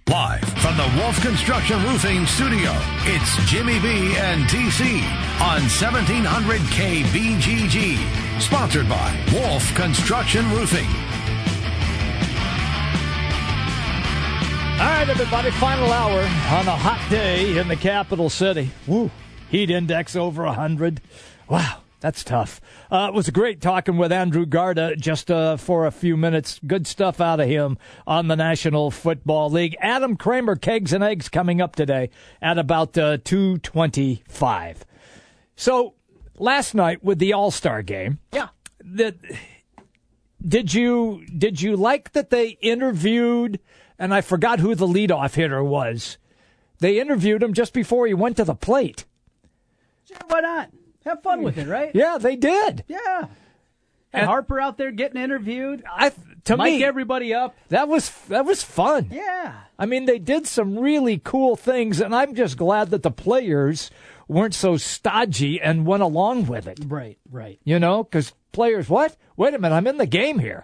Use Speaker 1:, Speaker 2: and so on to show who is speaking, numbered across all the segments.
Speaker 1: Live from the Wolf Construction Roofing Studio, it's Jimmy B and TC on 1700 KBGG. Sponsored by Wolf Construction Roofing.
Speaker 2: All right, everybody, final hour on a hot day in the capital city. Woo, heat index over 100. Wow, that's tough. It was great talking with Andrew Garda just for a few minutes. Good stuff out of him on the National Football League. Adam Kramer, Kegs and Eggs, coming up today at about 2:25. So last night with the All-Star game, did you like that they interviewed, and I forgot who the leadoff hitter was. They interviewed him just before he went to the plate.
Speaker 3: Sure, why not? Have fun with it, right?
Speaker 2: Yeah, they did.
Speaker 3: Yeah. And Harper out there getting interviewed.
Speaker 2: To
Speaker 3: mic
Speaker 2: me,
Speaker 3: everybody up.
Speaker 2: That was fun.
Speaker 3: Yeah.
Speaker 2: I mean, they did some really cool things, and I'm just glad that the players weren't so stodgy and went along with it.
Speaker 3: Right.
Speaker 2: You know, because players, what? Wait a minute, I'm in the game here.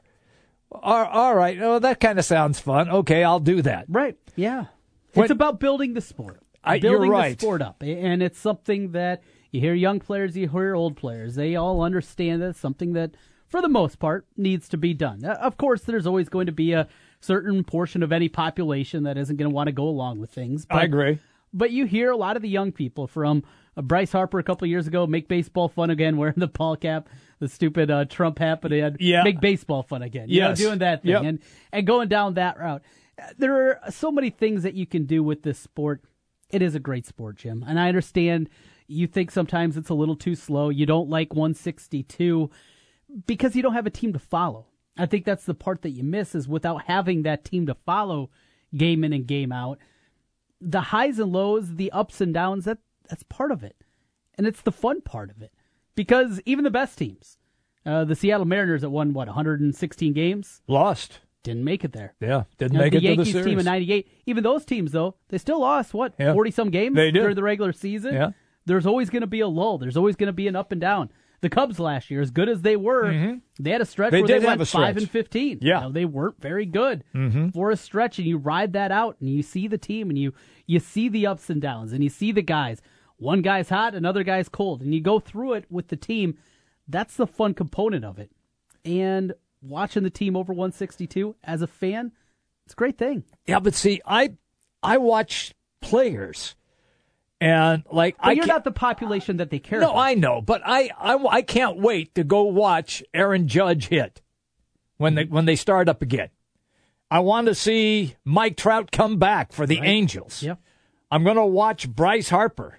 Speaker 2: All right, oh, that kind of sounds fun. Okay, I'll do that.
Speaker 3: Right, yeah. It's about building the sport.
Speaker 2: You're right.
Speaker 3: The sport up. And it's something that you hear young players, you hear old players. They all understand that it's something that, for the most part, needs to be done. Of course, there's always going to be a certain portion of any population that isn't going to want to go along with things.
Speaker 2: I agree.
Speaker 3: But you hear a lot of the young people from Bryce Harper a couple of years ago, make baseball fun again, wearing the ball cap, the stupid Trump hat, but he had make baseball fun again. You know, doing that thing and going down that route. There are so many things that you can do with this sport. It is a great sport, Jim. And I understand you think sometimes it's a little too slow. You don't like 162 because you don't have a team to follow. I think that's the part that you miss, is without having that team to follow game in and game out. The highs and lows, the ups and downs, that's part of it. And it's the fun part of it. Because even the best teams, the Seattle Mariners that won, 116 games?
Speaker 2: Lost.
Speaker 3: Didn't make it there.
Speaker 2: Yeah, didn't make it to the series.
Speaker 3: The Yankees team in 98, even those teams, though, they still lost, 40-some games during the regular season?
Speaker 2: Yeah.
Speaker 3: There's always going to be a lull. There's always going to be an up and down. The Cubs last year, as good as they were, they had a stretch where they went 5-15.
Speaker 2: Yeah.
Speaker 3: You know, they weren't very good for a stretch, and you ride that out, and you see the team, and you see the ups and downs, and you see the guys. One guy's hot, another guy's cold, and you go through it with the team. That's the fun component of it. And watching the team over 162, as a fan, it's a great thing.
Speaker 2: Yeah, but see, I watch players. And
Speaker 3: you're not the population that they care about.
Speaker 2: No, I know, but I can't wait to go watch Aaron Judge hit when they start up again. I want to see Mike Trout come back for the Angels.
Speaker 3: Yep.
Speaker 2: I'm going to watch Bryce Harper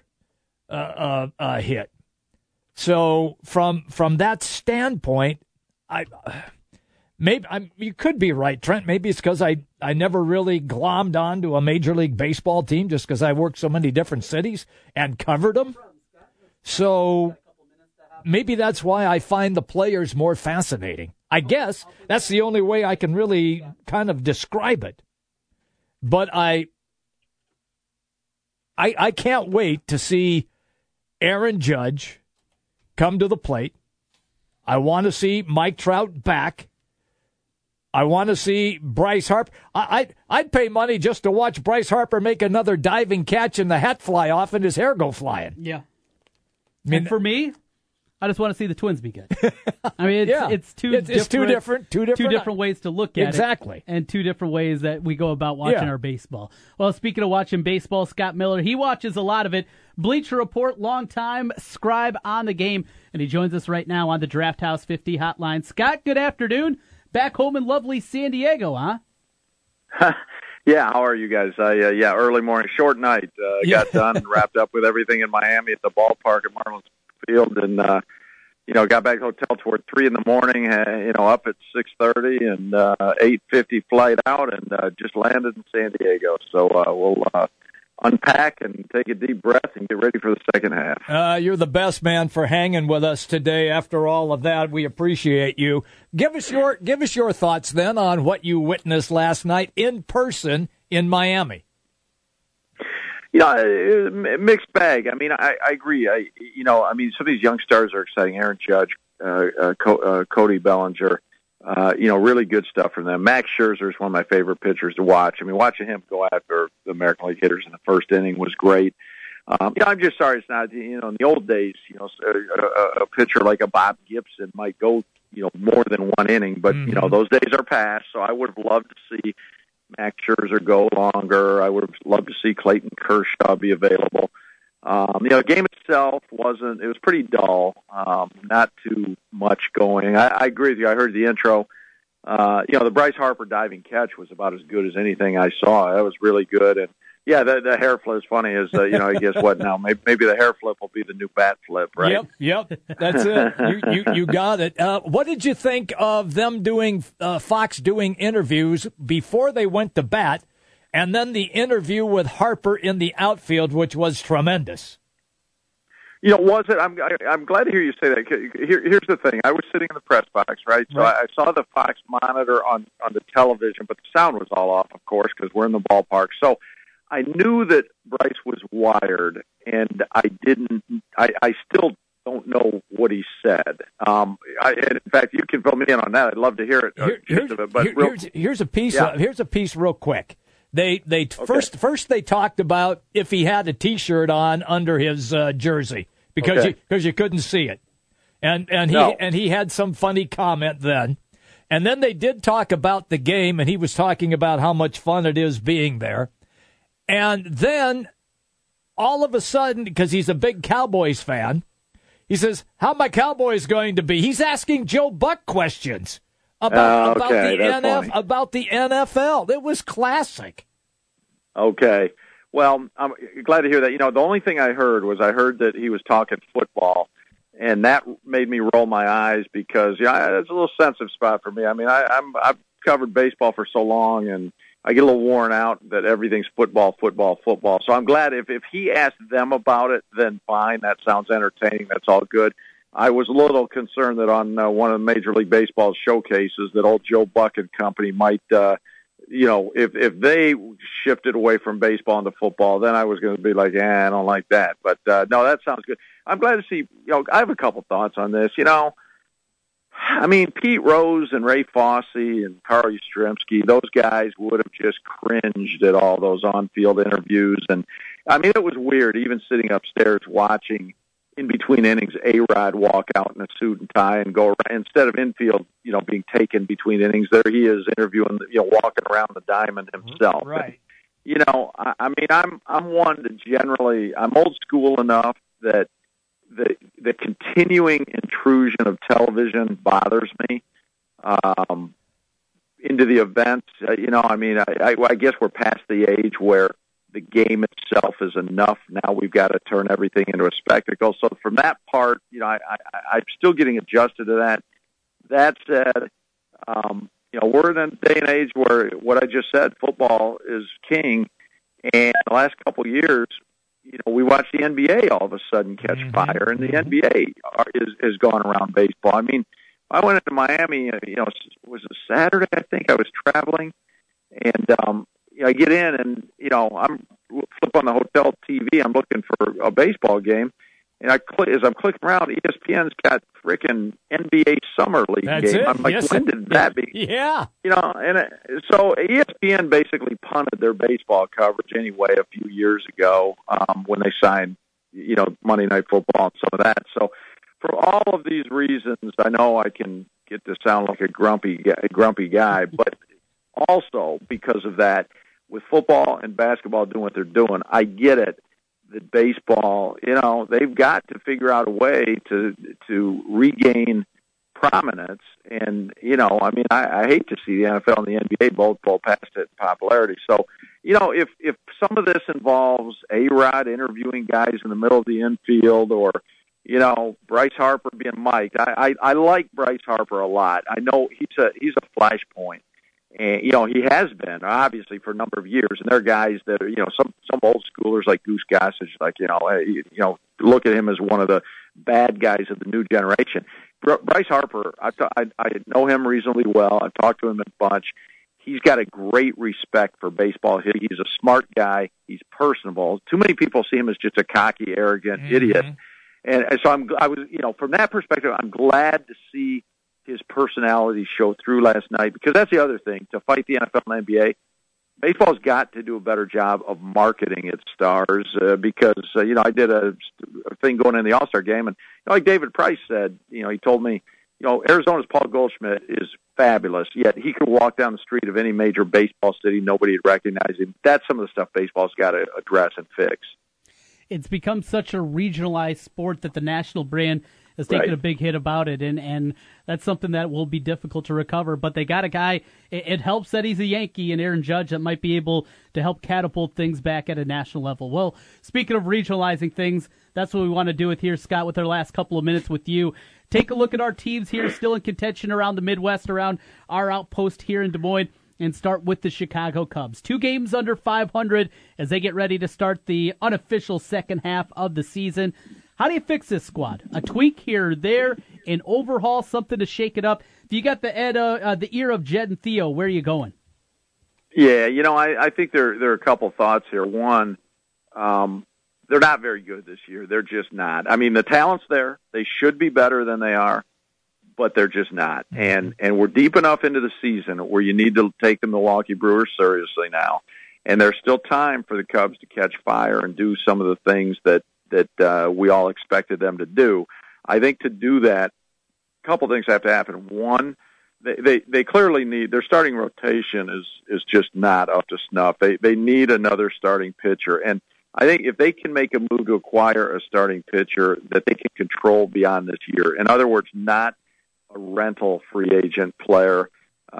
Speaker 2: hit. So from that standpoint, you could be right, Trent. Maybe it's because I never really glommed onto a Major League Baseball team just because I worked so many different cities and covered them. So maybe that's why I find the players more fascinating. I guess that's the only way I can really kind of describe it. But I can't wait to see Aaron Judge come to the plate. I want to see Mike Trout back. I want to see Bryce Harper. I'd pay money just to watch Bryce Harper make another diving catch and the hat fly off and his hair go flying.
Speaker 3: Yeah. And for me, I just want to see the Twins be good. I mean, it's two different ways to look at it. And two different ways that we go about watching our baseball. Well, speaking of watching baseball, Scott Miller, he watches a lot of it. Bleacher Report, longtime scribe on the game, and he joins us right now on the Draft House 50 hotline. Scott, good afternoon. Back home in lovely San Diego, huh?
Speaker 4: Yeah, how are you guys? Early morning, short night. Got done and wrapped up with everything in Miami at the ballpark at Marlins Field, and got back to the hotel toward 3 in the morning. Up at 6:30 and 8:50 flight out, and just landed in San Diego. So we'll unpack and take a deep breath and get ready for the second half.
Speaker 2: You're the best, man, for hanging with us today. After all of that, we appreciate you. Give us your thoughts then on what you witnessed last night in person in Miami.
Speaker 4: Mixed bag. I mean, I agree. Some of these young stars are exciting. Aaron Judge, Cody Bellinger, Really good stuff from them. Max Scherzer is one of my favorite pitchers to watch. I mean, watching him go after the American League hitters in the first inning was great. I'm just sorry it's not, in the old days, a pitcher like a Bob Gibson might go, more than one inning, but, those days are past, so I would have loved to see Max Scherzer go longer. I would have loved to see Clayton Kershaw be available. The game itself it was pretty dull, not too much going. I agree with you. I heard the intro. The Bryce Harper diving catch was about as good as anything I saw. That was really good. And yeah, the hair flip is funny. I guess what now? Maybe the hair flip will be the new bat flip, right?
Speaker 2: Yep. That's it. You got it. What did you think of them doing Fox doing interviews before they went to bat, and then the interview with Harper in the outfield, which was tremendous?
Speaker 4: Was it? I'm glad to hear you say that. Here's the thing. I was sitting in the press box, right? So I saw the Fox monitor on the television, but the sound was all off, of course, because we're in the ballpark. So I knew that Bryce was wired, and I still don't know what he said. In fact, you can fill me in on that. I'd love to hear it.
Speaker 2: Here's a piece. Here's a piece, real quick. First they talked about if he had a T-shirt on under his jersey because you couldn't see it, and he had some funny comment then, and then they did talk about the game, and he was talking about how much fun it is being there. And then, all of a sudden, because he's a big Cowboys fan, he says, how my Cowboys going to be? He's asking Joe Buck questions about the NFL. It was classic. Okay.
Speaker 4: Well, I'm glad to hear that. The only thing I heard that he was talking football, and that made me roll my eyes because, it's a little sensitive spot for me. I mean, I've covered baseball for so long, and I get a little worn out that everything's football. So I'm glad if he asked them about it, then fine. That sounds entertaining. That's all good. I was a little concerned that on one of the Major League Baseball showcases that old Joe Buck and company might, if they shifted away from baseball into football, then I was going to be like, I don't like that. But no, that sounds good. I'm glad to see. I have a couple thoughts on this. I mean, Pete Rose and Ray Fosse and Carl Yastrzemski, those guys would have just cringed at all those on-field interviews. And, I mean, it was weird, even sitting upstairs watching in between innings A-Rod walk out in a suit and tie and go around. Instead of infield, being taken between innings, there he is interviewing, walking around the diamond himself.
Speaker 2: Right.
Speaker 4: And, I mean, I'm one to generally, I'm old school enough that the continuing intrusion of television bothers me into the events. I guess we're past the age where the game itself is enough. Now we've got to turn everything into a spectacle. So from that part, I'm still getting adjusted to that. That said, we're in a day and age where what I just said, football is king. And the last couple of years, we watch the NBA all of a sudden catch fire, and the NBA is going around baseball. I mean, I went into Miami, was it Saturday, I think? I was traveling, and I get in, and, I'm flip on the hotel TV, I'm looking for a baseball game, and as I'm clicking around, ESPN's got frickin' NBA Summer League game. I'm like, when did that be?
Speaker 2: Yeah.
Speaker 4: So ESPN basically punted their baseball coverage anyway a few years ago when they signed, Monday Night Football and some of that. So for all of these reasons, I know I can get to sound like a grumpy guy, but also because of that, with football and basketball doing what they're doing, I get it. That baseball, they've got to figure out a way to regain prominence. And, I hate to see the NFL and the NBA both go past it in popularity. So, if some of this involves A-Rod interviewing guys in the middle of the infield or, Bryce Harper being mic'd, I like Bryce Harper a lot. I know he's a flashpoint. And, he has been, obviously, for a number of years. And there are guys that are, some old schoolers like Goose Gossage, look at him as one of the bad guys of the new generation. Bryce Harper, I know him reasonably well. I've talked to him a bunch. He's got a great respect for baseball. He's a smart guy. He's personable. Too many people see him as just a cocky, arrogant idiot. And so I was, from that perspective, I'm glad to see his personality show through last night, because that's the other thing. To fight the NFL and NBA, baseball's got to do a better job of marketing its stars because, I did a thing going in the All-Star game, and like David Price said, he told me, Arizona's Paul Goldschmidt is fabulous, yet he could walk down the street of any major baseball city, nobody would recognize him. That's some of the stuff baseball's got to address and fix.
Speaker 3: It's become such a regionalized sport that the national brand has taken a big hit about it, and that's something that will be difficult to recover. But they got a guy, it helps that he's a Yankee, and Aaron Judge, that might be able to help catapult things back at a national level. Well, speaking of regionalizing things, that's what we want to do with here, Scott, with our last couple of minutes with you. Take a look at our teams here still in contention around the Midwest, around our outpost here in Des Moines, and start with the Chicago Cubs. 2 games under 500 as they get ready to start the unofficial second half of the season. How do you fix this squad? A tweak here or there, an overhaul, something to shake it up? If you got the ear of Jed and Theo, where are you going?
Speaker 4: Yeah, I think there are a couple thoughts here. One, they're not very good this year. They're just not. I mean, the talent's there. They should be better than they are, but they're just not. And we're deep enough into the season where you need to take the Milwaukee Brewers seriously now. And there's still time for the Cubs to catch fire and do some of the things that we all expected them to do. I think to do that, a couple things have to happen. One, they clearly need, their starting rotation is just not up to snuff. They need another starting pitcher. And I think if they can make a move to acquire a starting pitcher that they can control beyond this year, in other words, not a rental free agent player,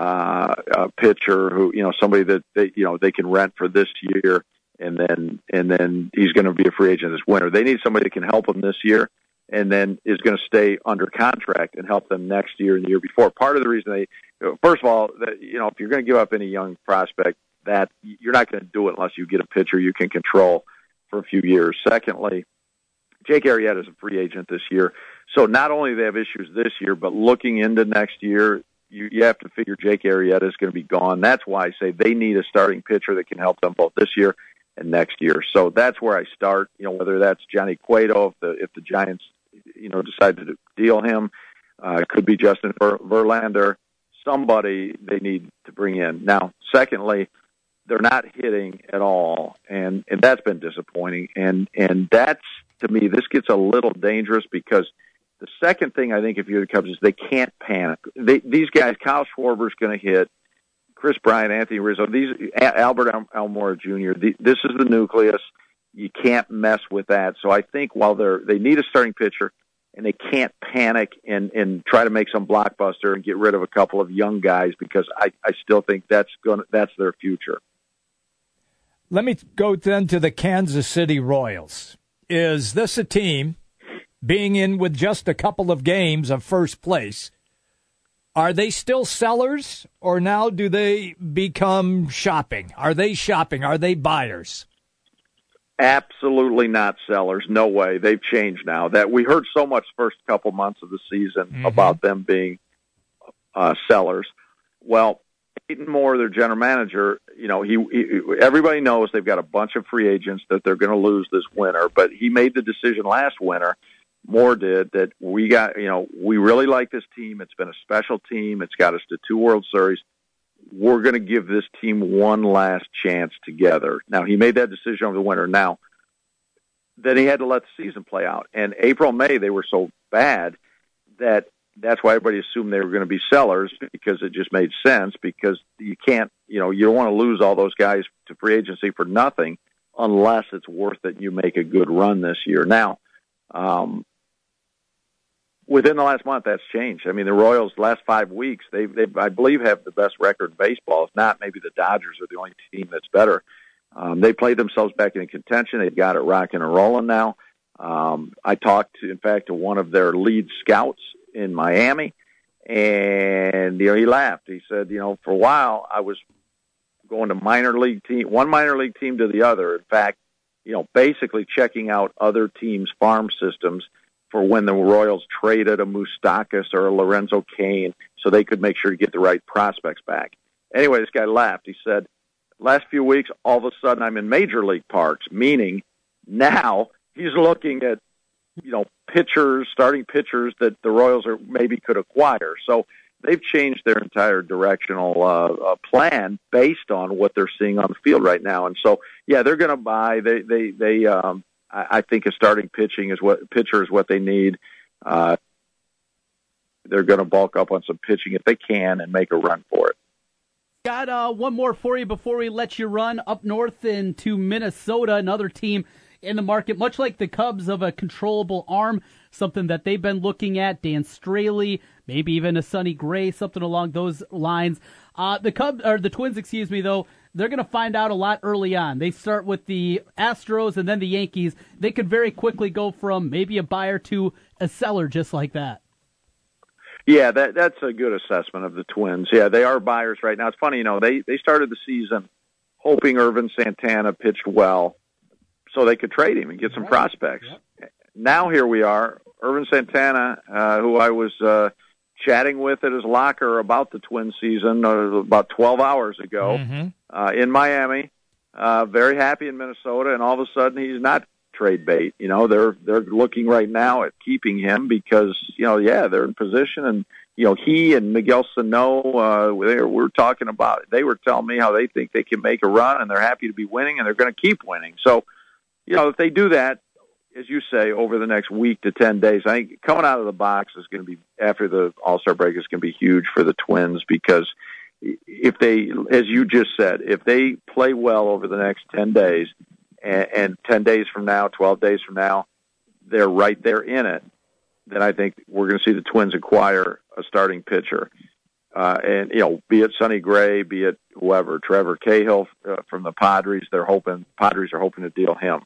Speaker 4: a pitcher who, somebody that they can rent for this year, and then he's going to be a free agent this winter. They need somebody that can help them this year, and then is going to stay under contract and help them next year and the year before. Part of the reason first of all, if you're going to give up any young prospect, that you're not going to do it unless you get a pitcher you can control for a few years. Secondly, Jake Arrieta is a free agent this year. So not only do they have issues this year, but looking into next year, you have to figure Jake Arrieta is going to be gone. That's why I say they need a starting pitcher that can help them both this year and next year. So that's where I start, whether that's Johnny Cueto, if the Giants, decide to deal him, it could be Justin Verlander, somebody they need to bring in. Now, secondly, they're not hitting at all, and that's been disappointing. And that's, to me, this gets a little dangerous because the second thing I think if you're the Cubs is they can't panic. These guys, Kyle Schwarber's going to hit, Chris Bryant, Anthony Rizzo, Albert Almora Jr., this is the nucleus. You can't mess with that. So I think while they need a starting pitcher and they can't panic and try to make some blockbuster and get rid of a couple of young guys, because I still think that's their future.
Speaker 2: Let me go then to the Kansas City Royals. Is this a team, being in with just a couple of games of first place, are they still sellers, or now do they become shopping? Are they shopping? Are they buyers?
Speaker 4: Absolutely not sellers. No way. They've changed now. That we heard so much first couple months of the season about them being sellers. Well, Peyton Moore, their general manager, everybody knows they've got a bunch of free agents that they're going to lose this winter, but he made the decision last winter, Moore did, that we really like this team. It's been a special team. It's got us to 2 World Series. We're going to give this team one last chance together. Now, he made that decision over the winter. Now, then he had to let the season play out. And April, May, they were so bad that's why everybody assumed they were going to be sellers, because it just made sense, because you can't, you don't want to lose all those guys to free agency for nothing unless it's worth it. You make a good run this year. Now, within the last month, that's changed. I mean, the Royals, last 5 weeks, they I believe, have the best record in baseball. If not, maybe the Dodgers are the only team that's better. They played themselves back in contention. They've got it rocking and rolling now. I talked, in fact, to one of their lead scouts in Miami, and he laughed. He said, for a while I was going to one minor league team to the other. In fact, basically checking out other teams' farm systems for when the Royals traded a Moustakas or a Lorenzo Cain, so they could make sure to get the right prospects back. Anyway, this guy laughed. He said, last few weeks, all of a sudden I'm in major league parks, meaning now he's looking at starting pitchers that the Royals maybe could acquire. So they've changed their entire directional plan based on what they're seeing on the field right now. And so, yeah, they're going to buy. I think a starting pitcher is what they need. They're going to bulk up on some pitching if they can and make a run for it.
Speaker 3: Got one more for you before we let you run up north into Minnesota, another team in the market, much like the Cubs, of a controllable arm, something that they've been looking at. Dan Straley, maybe even a Sonny Gray, something along those lines. The Twins, though, they're going to find out a lot early on. They start with the Astros and then the Yankees. They could very quickly go from maybe a buyer to a seller just like that.
Speaker 4: Yeah, that's a good assessment of the Twins. Yeah, they are buyers right now. It's funny, they started the season hoping Irvin Santana pitched well so they could trade him and get some prospects. Yep. Now here we are. Irvin Santana, who I was chatting with at his locker about the Twins season about 12 hours ago in Miami, very happy in Minnesota, and all of a sudden he's not trade bait. They're looking right now at keeping him because, they're in position, and, he and Miguel Sano, we're talking about it. They were telling me how they think they can make a run, and they're happy to be winning, and they're going to keep winning. So, if they do that, as you say, over the next week to 10 days, I think coming out of the box is going to be, after the All-Star break, is going to be huge for the Twins, because if they, as you just said, if they play well over the next 10 days, and 10 days from now, 12 days from now, they're right there in it, then I think we're going to see the Twins acquire a starting pitcher. And, be it Sonny Gray, be it whoever, Trevor Cahill from the Padres, Padres are hoping to deal him.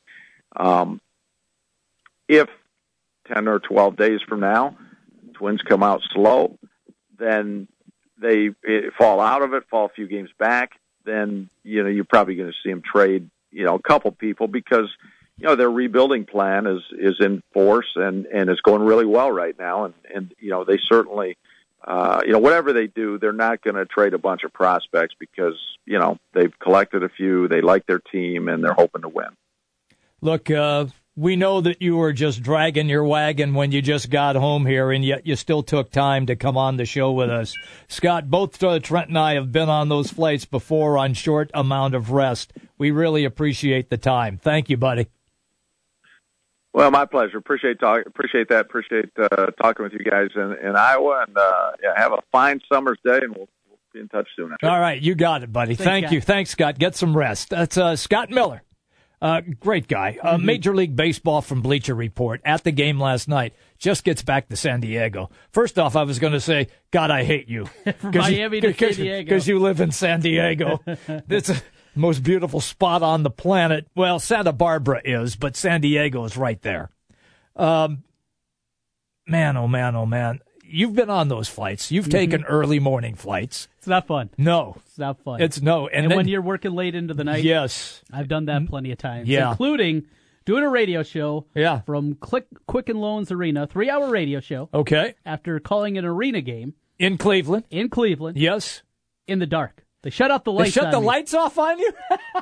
Speaker 4: If 10 or 12 days from now, Twins come out slow, then they fall out of it, fall a few games back, then, you're probably going to see them trade a couple people, because their rebuilding plan is in force and is going really well right now, and they certainly whatever they do, they're not going to trade a bunch of prospects, because they've collected a few, they like their team, and they're hoping to win.
Speaker 2: Look, we know that you were just dragging your wagon when you just got home here, and yet you still took time to come on the show with us. Scott, both Trent and I have been on those flights before on short amount of rest. We really appreciate the time. Thank you, buddy.
Speaker 4: Well, my pleasure. Appreciate that. Appreciate talking with you guys in Iowa, and have a fine summer's day, and we'll be in touch soon.
Speaker 2: All right, you got it, buddy. Thank you. Thanks, Scott. Get some rest. That's Scott Miller. Great guy. Major League Baseball from Bleacher Report at the game last night. Just gets back to San Diego. First off, I was going to say, God, I hate you.
Speaker 3: From Miami to San Diego.
Speaker 2: Because you live in San Diego. It's the most beautiful spot on the planet. Well, Santa Barbara is, but San Diego is right there. Man, oh, man, oh, man. You've been on those flights. You've taken early morning flights.
Speaker 3: It's not fun.
Speaker 2: No.
Speaker 3: It's not fun.
Speaker 2: It's no.
Speaker 3: And then, when you're working late into the night.
Speaker 2: Yes.
Speaker 3: I've done that plenty of times.
Speaker 2: Yeah.
Speaker 3: Including doing a radio show.
Speaker 2: Yeah.
Speaker 3: From Quicken Loans Arena, 3-hour radio show.
Speaker 2: Okay.
Speaker 3: After calling an arena game.
Speaker 2: In Cleveland.
Speaker 3: Yes. In the dark. They shut out the lights.
Speaker 2: They shut the lights off on you?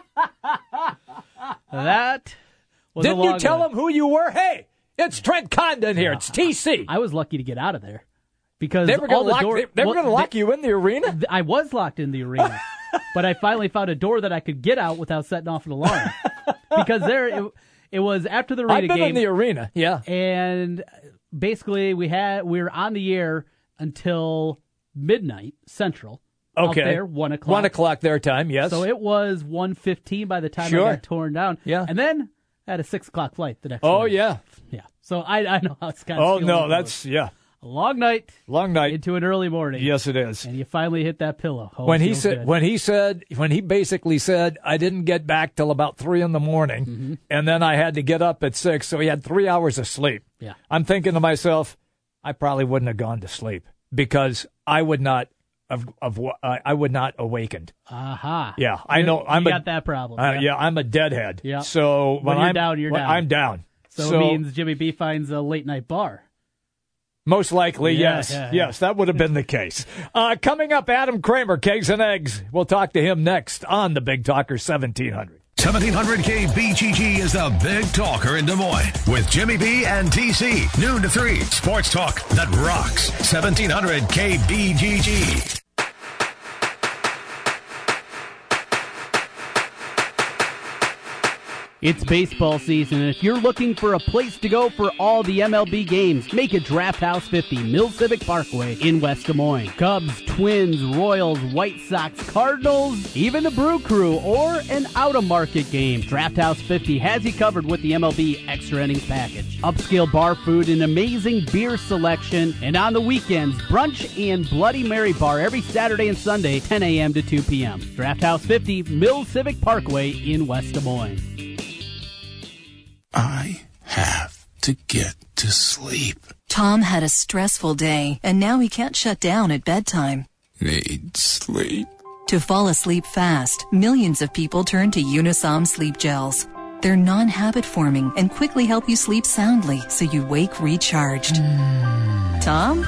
Speaker 3: That was
Speaker 2: Didn't you tell them who you were? Hey, it's Trent Condon here. It's TC.
Speaker 3: I was lucky to get out of there. Because
Speaker 2: they were going to lock you in the arena?
Speaker 3: I was locked in the arena. But I finally found a door that I could get out without setting off an alarm. Because it was after the arena game.
Speaker 2: I've been in the arena, yeah.
Speaker 3: And basically we were on the air until midnight Central.
Speaker 2: Okay.
Speaker 3: Out there, 1 o'clock.
Speaker 2: 1 o'clock their time, yes.
Speaker 3: So it was 1:15 by the time I got torn down.
Speaker 2: Yeah.
Speaker 3: And then I had a 6 o'clock flight the next morning.
Speaker 2: Oh, yeah.
Speaker 3: Yeah. So I know how it's got.
Speaker 2: Oh, no, that's, yeah.
Speaker 3: A long night.
Speaker 2: Long night.
Speaker 3: Into an early morning.
Speaker 2: Yes, it is.
Speaker 3: And you finally hit that pillow. Oh,
Speaker 2: when he basically said, I didn't get back till about 3 in.the morning, and then I had to get up at 6, so he had 3 hours of sleep.
Speaker 3: Yeah.
Speaker 2: I'm thinking to myself, I probably wouldn't have gone to sleep because I would not awakened.
Speaker 3: Aha.
Speaker 2: Yeah, I know.
Speaker 3: You got that problem.
Speaker 2: Yeah, I'm a deadhead.
Speaker 3: Yeah.
Speaker 2: So
Speaker 3: when you're down, you're down.
Speaker 2: I'm down.
Speaker 3: So it means Jimmy B finds a late night bar.
Speaker 2: Most likely, yes.
Speaker 3: Yeah.
Speaker 2: Yes, that would have been the case. Coming up, Adam Kramer, Kegs and Eggs. We'll talk to him next on the Big Talker 1700.
Speaker 1: 1700 KBGG is the big talker in Des Moines with Jimmy B and TC. Noon to 3. Sports talk that rocks. 1700 KBGG.
Speaker 3: It's baseball season, and if you're looking for a place to go for all the MLB games, make it Draft House 50, Mill Civic Parkway in West Des Moines. Cubs, Twins, Royals, White Sox, Cardinals, even the Brew Crew, or an out-of-market game. Draft House 50 has you covered with the MLB Extra Innings Package. Upscale bar food, an amazing beer selection, and on the weekends, brunch and Bloody Mary bar every Saturday and Sunday, 10 a.m. to 2 p.m. Draft House 50, Mill Civic Parkway in West Des Moines.
Speaker 5: I have to get to sleep.
Speaker 6: Tom had a stressful day, and now he can't shut down at bedtime.
Speaker 5: Need sleep.
Speaker 6: To fall asleep fast, millions of people turn to Unisom sleep gels. They're non-habit forming and quickly help you sleep soundly so you wake recharged. Tom?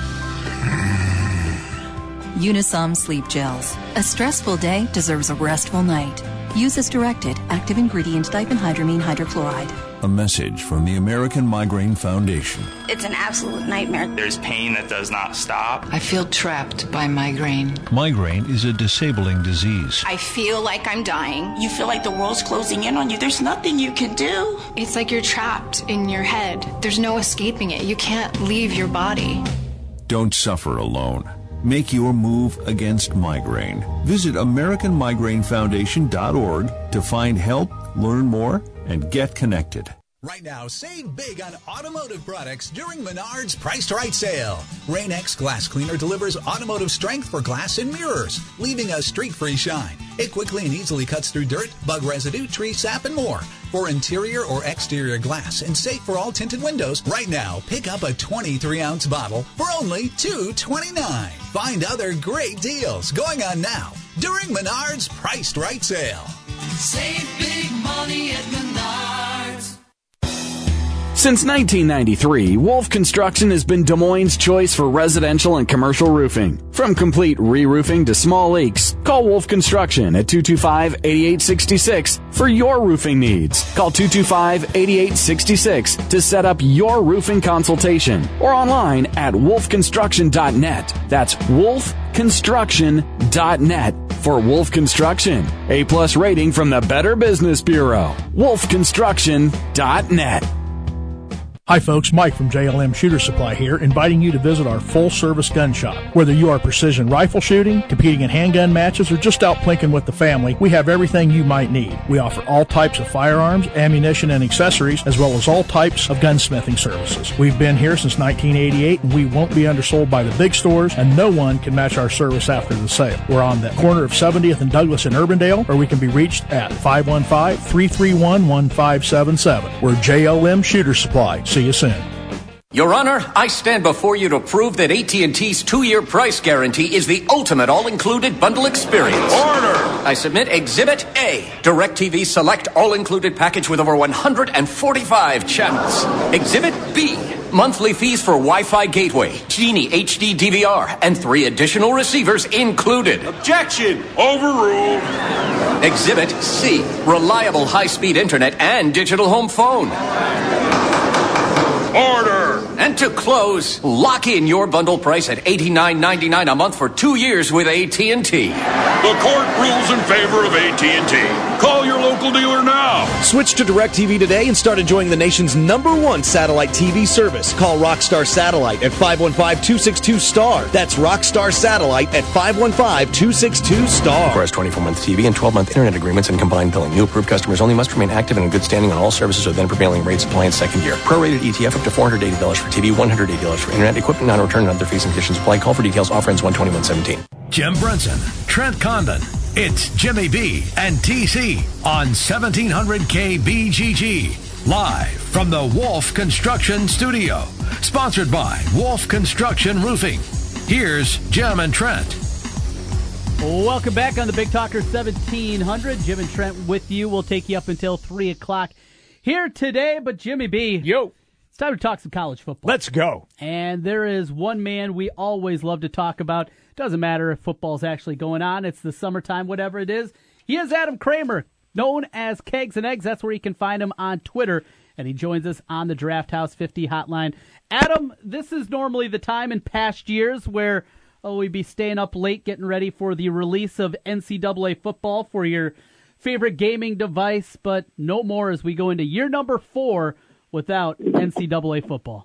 Speaker 6: Unisom sleep gels. A stressful day deserves a restful night. Use as directed. Active ingredient diphenhydramine hydrochloride.
Speaker 5: A message from the American Migraine Foundation.
Speaker 7: It's an absolute nightmare.
Speaker 8: There's pain that does not stop.
Speaker 9: I feel trapped by migraine.
Speaker 10: Migraine is a disabling disease.
Speaker 7: I feel like I'm dying. You feel like the world's closing in on you. There's nothing you can do.
Speaker 11: It's like you're trapped in your head. There's no escaping it. You can't leave your body.
Speaker 5: Don't suffer alone. Make your move against migraine. Visit AmericanMigraineFoundation.org to find help, learn more, and get connected.
Speaker 12: Right now, save big on automotive products during Menards Priced Right sale. Rain-X Glass Cleaner delivers automotive strength for glass and mirrors, leaving a streak-free shine. It quickly and easily cuts through dirt, bug residue, tree sap, and more. For interior or exterior glass and safe for all tinted windows, right now, pick up a 23-ounce bottle for only $2.29. Find other great deals going on now during Menards Priced Right sale.
Speaker 13: Save big money at Menards.
Speaker 14: Since 1993, Wolf Construction has been Des Moines' choice for residential and commercial roofing. From complete re-roofing to small leaks, call Wolf Construction at 225-8866 for your roofing needs. Call 225-8866 to set up your roofing consultation or online at wolfconstruction.net. That's wolfconstruction.net for Wolf Construction. A+ rating from the Better Business Bureau. wolfconstruction.net.
Speaker 15: Hi folks, Mike from JLM Shooter Supply here, inviting you to visit our full-service gun shop. Whether you are precision rifle shooting, competing in handgun matches, or just out plinking with the family, we have everything you might need. We offer all types of firearms, ammunition, and accessories, as well as all types of gunsmithing services. We've been here since 1988, and we won't be undersold by the big stores, and no one can match our service after the sale. We're on the corner of 70th and Douglas in Urbandale, or we can be reached at 515-331-1577. We're JLM Shooter Supply. See you soon.
Speaker 16: Your Honor, I stand before you to prove that AT&T's 2-year price guarantee is the ultimate all-included bundle experience.
Speaker 17: Order!
Speaker 16: I submit Exhibit A, DirecTV Select all-included package with over 145 channels. Exhibit B, monthly fees for Wi-Fi gateway, Genie HD DVR, and 3 additional receivers included.
Speaker 17: Objection! Overruled.
Speaker 16: Exhibit C, reliable high-speed internet and digital home phone.
Speaker 17: Order!
Speaker 16: And to close, lock in your bundle price at $89.99 a month for 2 years with AT&T.
Speaker 17: The court rules in favor of AT&T. Call your local dealer now.
Speaker 18: Switch to DirecTV today and start enjoying the nation's #1 satellite TV service. Call Rockstar Satellite at 515-262-STAR. That's Rockstar Satellite at 515-262-STAR.
Speaker 19: Requires 24-month TV and 12-month internet agreements and combined billing. New approved customers only must remain active and in good standing on all services or then prevailing rates apply in second year. Prorated ETF up to $480 for TV, $180 for internet, equipment non-return, and other fees and conditions apply. Call for details. Offer ends 1/21/17.
Speaker 1: Jim Brunson, Trent Condon. It's Jimmy B and TC on 1700 KBGG. Live from the Wolf Construction Studio. Sponsored by Wolf Construction Roofing. Here's Jim and Trent.
Speaker 3: Welcome back on the Big Talker 1700. Jim and Trent with you. We'll take you up until 3 o'clock here today. But Jimmy B.
Speaker 2: Yo.
Speaker 3: It's time to talk some college football.
Speaker 2: Let's go.
Speaker 3: And there is one man we always love to talk about. Doesn't matter if football's actually going on. It's the summertime, whatever it is. He is Adam Kramer. known as Kegs and Eggs. That's where you can find him on Twitter. And he joins us on the Draft House 50 hotline. Adam, this is normally the time in past years where we'd be staying up late getting ready for the release of NCAA football for your favorite gaming device, but no more as we go into year number 4 without NCAA football.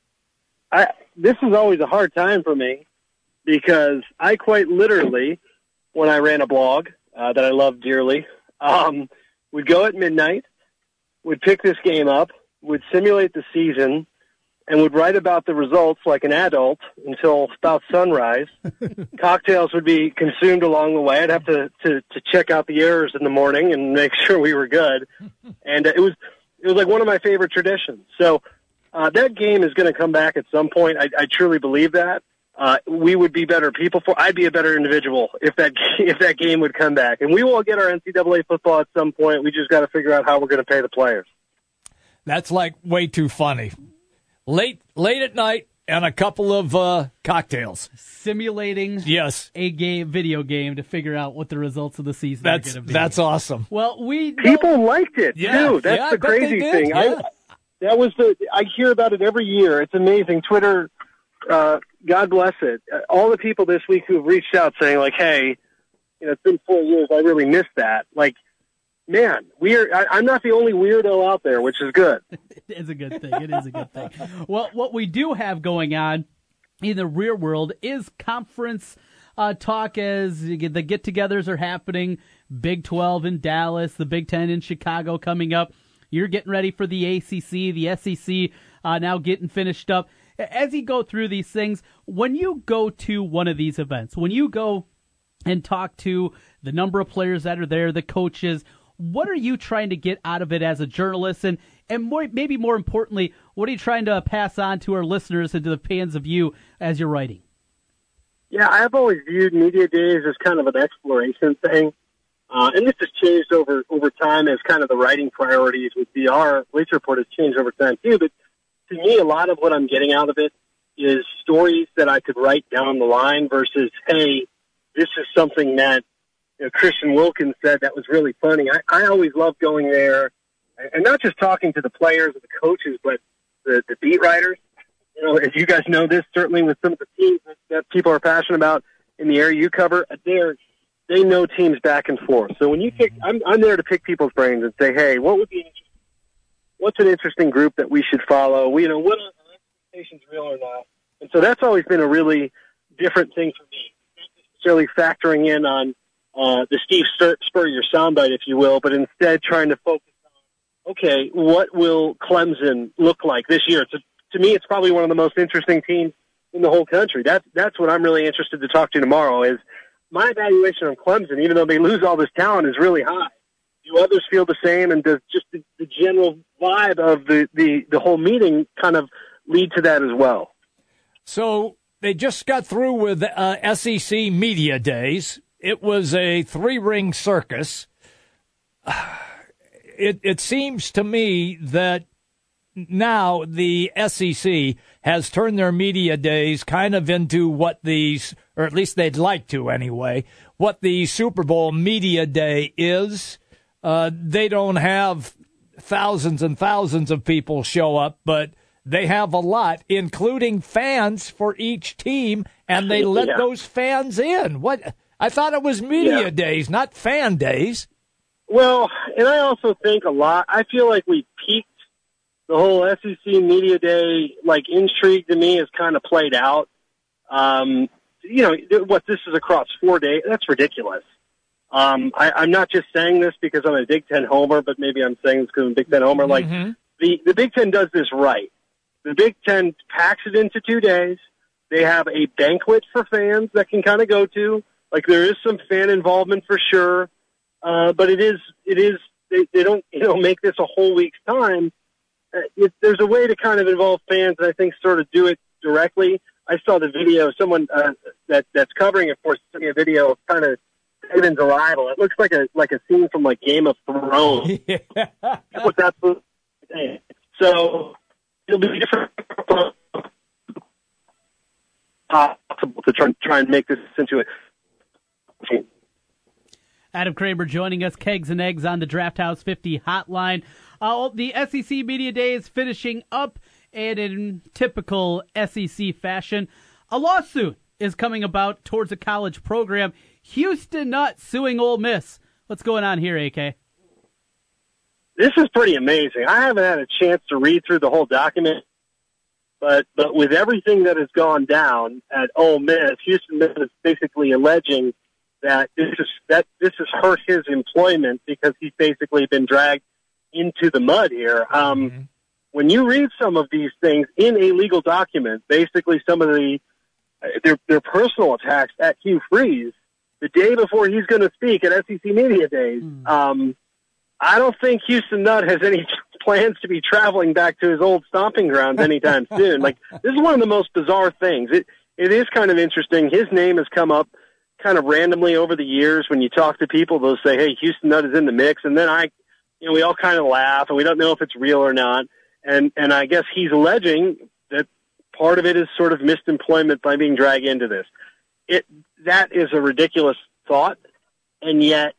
Speaker 20: This is always a hard time for me because I quite literally, when I ran a blog that I love dearly, would go at midnight, would pick this game up, would simulate the season, and would write about the results like an adult until about sunrise. Cocktails would be consumed along the way. I'd have to check out the errors in the morning and make sure we were good. And it was like one of my favorite traditions. So that game is going to come back at some point. I truly believe that. We would be better people I'd be a better individual if that game would come back. And we will get our NCAA football at some point. We just got to figure out how we're going to pay the players.
Speaker 2: That's like way too funny. Late at night and a couple of cocktails.
Speaker 3: Simulating a video game to figure out what the results of the season are going to be.
Speaker 2: That's awesome.
Speaker 3: Well,
Speaker 20: people liked it, too. That's the crazy thing.
Speaker 2: Yeah.
Speaker 20: I hear about it every year. It's amazing. Twitter, God bless it. All the people this week who have reached out saying, like, hey, it's been 4 years. I really missed that. Like, man, I'm not the only weirdo out there, which is good.
Speaker 3: It is a good thing. It is a good thing. Well, what we do have going on in the real world is conference talk as the get-togethers are happening. Big 12 in Dallas, the Big 10 in Chicago coming up. You're getting ready for the ACC, the SEC now getting finished up. As you go through these things, when you go to one of these events, when you go and talk to the number of players that are there, the coaches, what are you trying to get out of it as a journalist? And maybe more importantly, what are you trying to pass on to our listeners and to the fans of you as you're writing?
Speaker 20: Yeah, I've always viewed media days as kind of an exploration thing. And this has changed over time as kind of the writing priorities with BR. Bleacher Report has changed over time too. But to me, a lot of what I'm getting out of it is stories that I could write down the line versus, hey, this is something that Christian Wilkins said that was really funny. I always love going there and not just talking to the players or the coaches, but the beat writers. As you guys know this, certainly with some of the teams that people are passionate about in the area you cover, they know teams back and forth. So when you pick, I'm there to pick people's brains and say, hey, what's an interesting group that we should follow? What are our expectations, real or not? And so that's always been a really different thing for me. Not necessarily factoring in on the Steve Spurrier soundbite, if you will, but instead trying to focus on, okay, what will Clemson look like this year? To me, it's probably one of the most interesting teams in the whole country. That's what I'm really interested to talk to tomorrow is my evaluation of Clemson, even though they lose all this talent, is really high. Do others feel the same? And does just the general vibe of the whole meeting kind of lead to that as well? So
Speaker 2: they just got through with SEC Media Days. It was a 3-ring circus. It seems to me that now the SEC has turned their media days kind of into what these, or at least they'd like to anyway, what the Super Bowl media day is. They don't have thousands and thousands of people show up, but they have a lot, including fans for each team, and they let those fans in. What? I thought it was media days, not fan days.
Speaker 20: Well, and I also think I feel like we peaked. The whole SEC media day, intrigue to me has kind of played out. What this is across 4 days, that's ridiculous. I'm not just saying this because I'm a Big Ten homer, but maybe I'm saying this because I'm a Big Ten homer. The Big Ten does this right. The Big Ten packs it into 2 days. They have a banquet for fans that can kind of go to. There is some fan involvement for sure, but they don't make this a whole week's time. There's a way to kind of involve fans, and I think sort of do it directly. I saw the video. Someone that's covering it for sent me a video of kind of Saban's arrival. It looks like a scene from Game of Thrones. That was absolutely insane. So it'll be different possible to try and make this into it.
Speaker 3: Adam Kramer joining us, Kegs and Eggs on the Draft House 50 hotline. The SEC Media Day is finishing up, and in typical SEC fashion, a lawsuit is coming about towards a college program. Houston Nutt suing Ole Miss. What's going on here, AK?
Speaker 20: This is pretty amazing. I haven't had a chance to read through the whole document, but with everything that has gone down at Ole Miss, Houston Nutt is basically alleging that this has hurt his employment because he's basically been dragged into the mud here. When you read some of these things in a legal document, basically some of their personal attacks at Hugh Freeze the day before he's going to speak at SEC Media Days, I don't think Houston Nutt has any plans to be traveling back to his old stomping grounds anytime soon. Like, this is one of the most bizarre things. It is kind of interesting. His name has come up kind of randomly over the years. When you talk to people, they'll say, hey, Houston Nutt is in the mix. And then we all kind of laugh, and we don't know if it's real or not. And I guess he's alleging that part of it is sort of missed employment by being dragged into this. That is a ridiculous thought. And yet,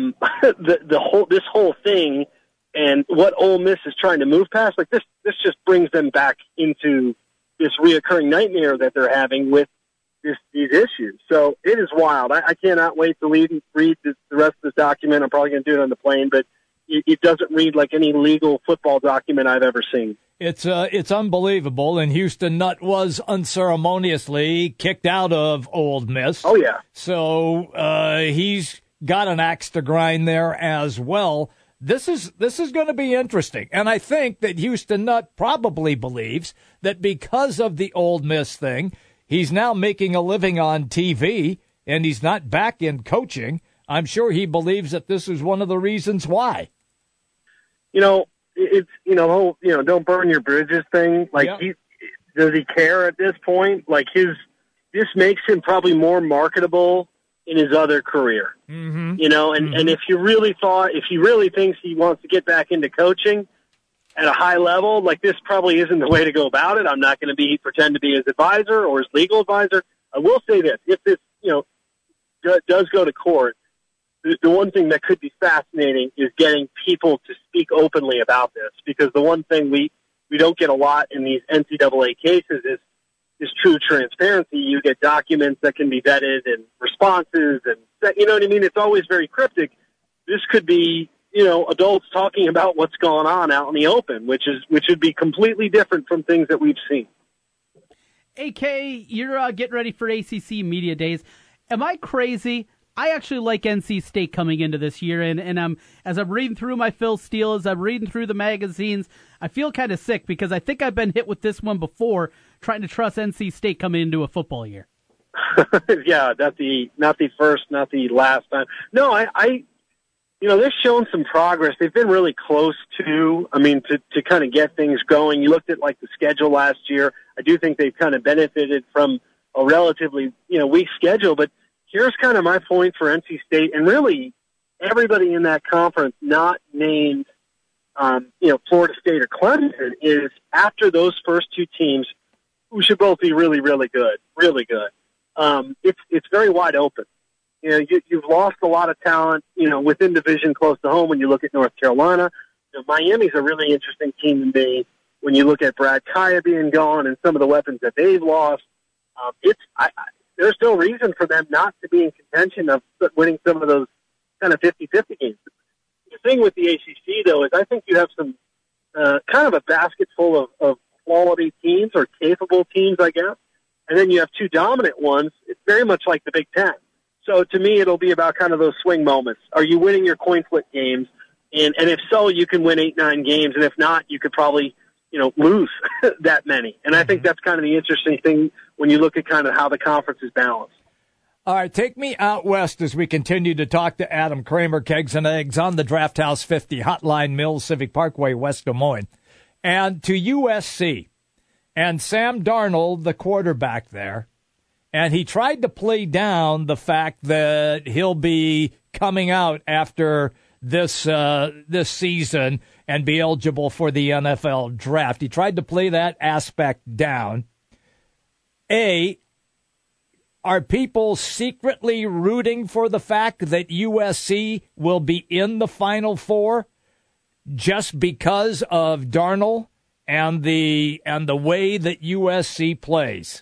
Speaker 20: this whole thing and what Ole Miss is trying to move past, like this just brings them back into this reoccurring nightmare that they're having with these issues. So it is wild. I cannot wait to read the rest of this document. I'm probably going to do it on the plane, but it doesn't read like any legal football document I've ever seen.
Speaker 2: It's unbelievable, and Houston Nutt was unceremoniously kicked out of Ole Miss.
Speaker 20: Oh, yeah.
Speaker 2: So he's got an axe to grind there as well. This is going to be interesting, and I think that Houston Nutt probably believes that because of the Ole Miss thing, he's now making a living on TV, and he's not back in coaching. I'm sure he believes that this is one of the reasons why.
Speaker 20: It's don't burn your bridges thing. Like, yeah. Does he care at this point? Like, this makes him probably more marketable in his other career.
Speaker 2: Mm-hmm.
Speaker 20: And if he really thinks he wants to get back into coaching at a high level, like, this probably isn't the way to go about it. I'm not going to pretend to be his advisor or his legal advisor. I will say this: if this, does go to court, the one thing that could be fascinating is getting people to speak openly about this, because the one thing we don't get a lot in these NCAA cases is true transparency. You get documents that can be vetted and responses, and you know what I mean? It's always very cryptic. This could be, adults talking about what's going on out in the open, which would be completely different from things that we've seen.
Speaker 3: AK, you're getting ready for ACC Media Days. Am I crazy? I actually like NC State coming into this year, and as I'm reading through my Phil Steele, as I'm reading through the magazines, I feel kind of sick because I think I've been hit with this one before, trying to trust NC State coming into a football year.
Speaker 20: Yeah, not the first, not the last time. No, they've shown some progress. They've been really close to kind of get things going. You looked at like the schedule last year. I do think they've kind of benefited from a relatively, weak schedule, but here's kind of my point for NC State, and really everybody in that conference not named, Florida State or Clemson, is after those first two teams, who should both be really, really good, it's very wide open. You've lost a lot of talent, within division close to home when you look at North Carolina. Miami's a really interesting team to me when you look at Brad Kaya being gone and some of the weapons that they've lost. There's no reason for them not to be in contention of winning some of those kind of 50-50 games. The thing with the ACC, though, is I think you have some kind of a basket full of quality teams or capable teams, I guess, and then you have two dominant ones. It's very much like the Big Ten. So to me, it'll be about kind of those swing moments. Are you winning your coin flip games? And if so, you can win 8-9 games, and if not, you could probably lose that many. And I think that's kind of the interesting thing when you look at kind of how the conference is balanced.
Speaker 2: All right, take me out west as we continue to talk to Adam Kramer, Kegs and Eggs, on the Draft House 50 Hotline, Mills Civic Parkway, West Des Moines, and to USC. And Sam Darnold, the quarterback there, and he tried to play down the fact that he'll be coming out after this season and be eligible for the NFL draft. He tried to play that aspect down. Are people secretly rooting for the fact that USC will be in the Final Four just because of Darnold and the way that USC plays?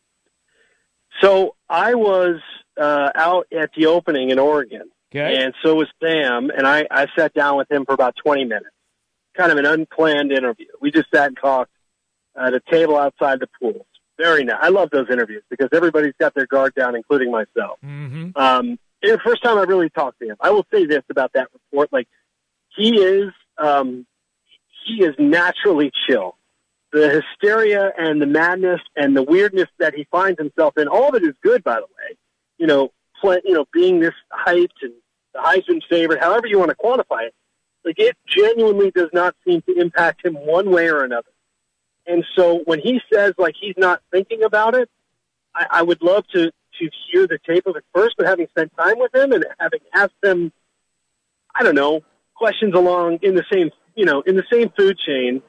Speaker 20: So I was out at the opening in Oregon, and so was Sam, and I sat down with him for about 20 minutes, kind of an unplanned interview. We just sat and talked at a table outside the pool. Very nice. I love those interviews because everybody's got their guard down, including myself.
Speaker 2: Mm-hmm.
Speaker 20: The first time I really talked to him, I will say this about that report: like he is naturally chill. The hysteria and the madness and the weirdness that he finds himself in, all of it is good, by the way. Being this hyped and the Heisman favorite, however you want to quantify it, like it genuinely does not seem to impact him one way or another. And so when he says like he's not thinking about it, I would love to hear the tape of it first. But having spent time with him and having asked him, I don't know, questions along in the same food chain,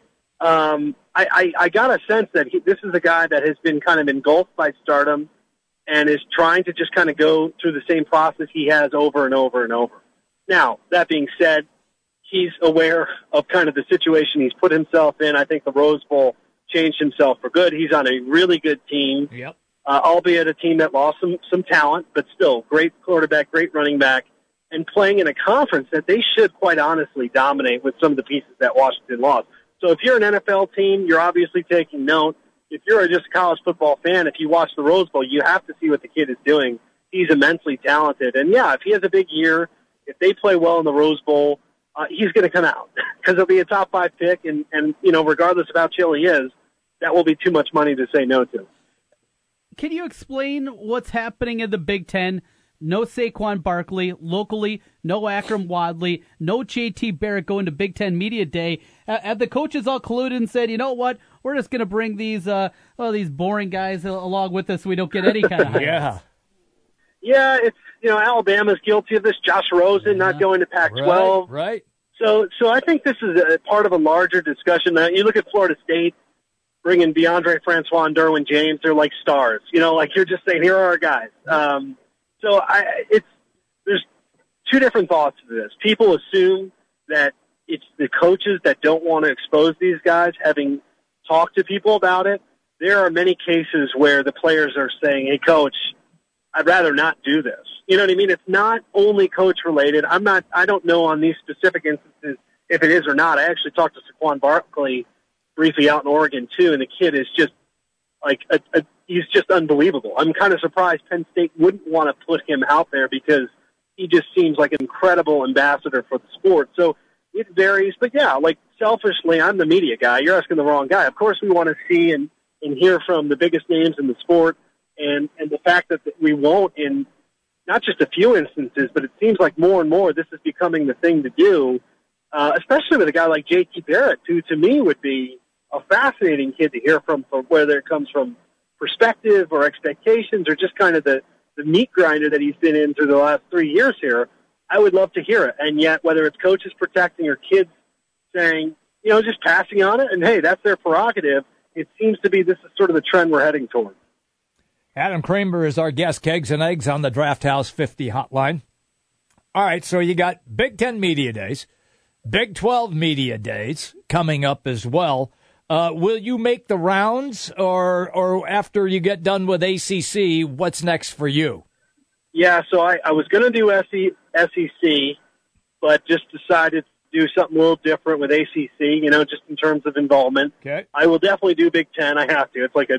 Speaker 20: I got a sense that this is a guy that has been kind of engulfed by stardom and is trying to just kind of go through the same process he has over and over and over. Now, that being said, he's aware of kind of the situation he's put himself in. I think the Rose Bowl changed himself for good. He's on a really good team, albeit a team that lost some talent, but still great quarterback, great running back, and playing in a conference that they should quite honestly dominate with some of the pieces that Washington lost. So if you're an NFL team, you're obviously taking note. If you're just a college football fan, if you watch the Rose Bowl, you have to see what the kid is doing. He's immensely talented. And, yeah, if he has a big year, if they play well in the Rose Bowl, he's going to come out because he'll be a top 5 pick. And regardless of how chill he is, that will be too much money to say no to.
Speaker 3: Can you explain what's happening in the Big Ten? No Saquon Barkley locally, no Akram Wadley, no J.T. Barrett going to Big Ten Media Day. Have the coaches all colluded and said, you know what, we're just going to bring these boring guys along with us so we don't get any kind of hype.
Speaker 20: Yeah, it's Alabama's guilty of this. Josh Rosen not going to Pac-12.
Speaker 2: Right.
Speaker 20: So I think this is a part of a larger discussion. You look at Florida State, bringing DeAndre Francois and Derwin James, they're like stars. You're just saying, here are our guys. So there's two different thoughts to this. People assume that it's the coaches that don't want to expose these guys, having talked to people about it. There are many cases where the players are saying, hey, coach, I'd rather not do this. You know what I mean? It's not only coach related. I don't know on these specific instances if it is or not. I actually talked to Saquon Barkley briefly out in Oregon too, and the kid is just like he's just unbelievable. I'm kind of surprised Penn State wouldn't want to put him out there because he just seems like an incredible ambassador for the sport. So it varies, but yeah, like selfishly, I'm the media guy. You're asking the wrong guy. Of course, we want to see and hear from the biggest names in the sport, and the fact that we won't in not just a few instances, but it seems like more and more this is becoming the thing to do, especially with a guy like J.T. Barrett, who to me would be a fascinating kid to hear from whether it comes from perspective or expectations or just kind of the meat grinder that he's been in through the last 3 years here. I would love to hear it. And yet, whether it's coaches protecting or kids saying, just passing on it, and hey, that's their prerogative, it seems to be this is sort of the trend we're heading toward.
Speaker 2: Adam Kramer is our guest, Kegs and Eggs on the Draft House 50 hotline. All right, so you got Big Ten Media Days, Big 12 Media Days coming up as well. Will you make the rounds, or after you get done with ACC, what's next for you?
Speaker 20: Yeah, so I was going to do SEC, but just decided to do something a little different with ACC, just in terms of involvement.
Speaker 2: Okay.
Speaker 20: I will definitely do Big Ten. I have to. It's like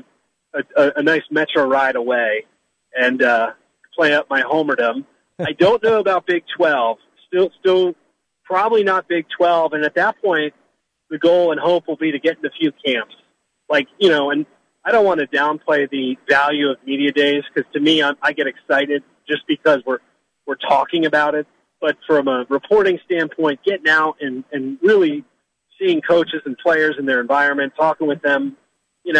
Speaker 20: a nice metro ride away and play up my homerdom. I don't know about Big 12. Still probably not Big 12, and at that point, the goal and hope will be to get in a few camps. And I don't want to downplay the value of media days because to me, I get excited just because we're talking about it. But from a reporting standpoint, getting out and really seeing coaches and players in their environment, talking with them, in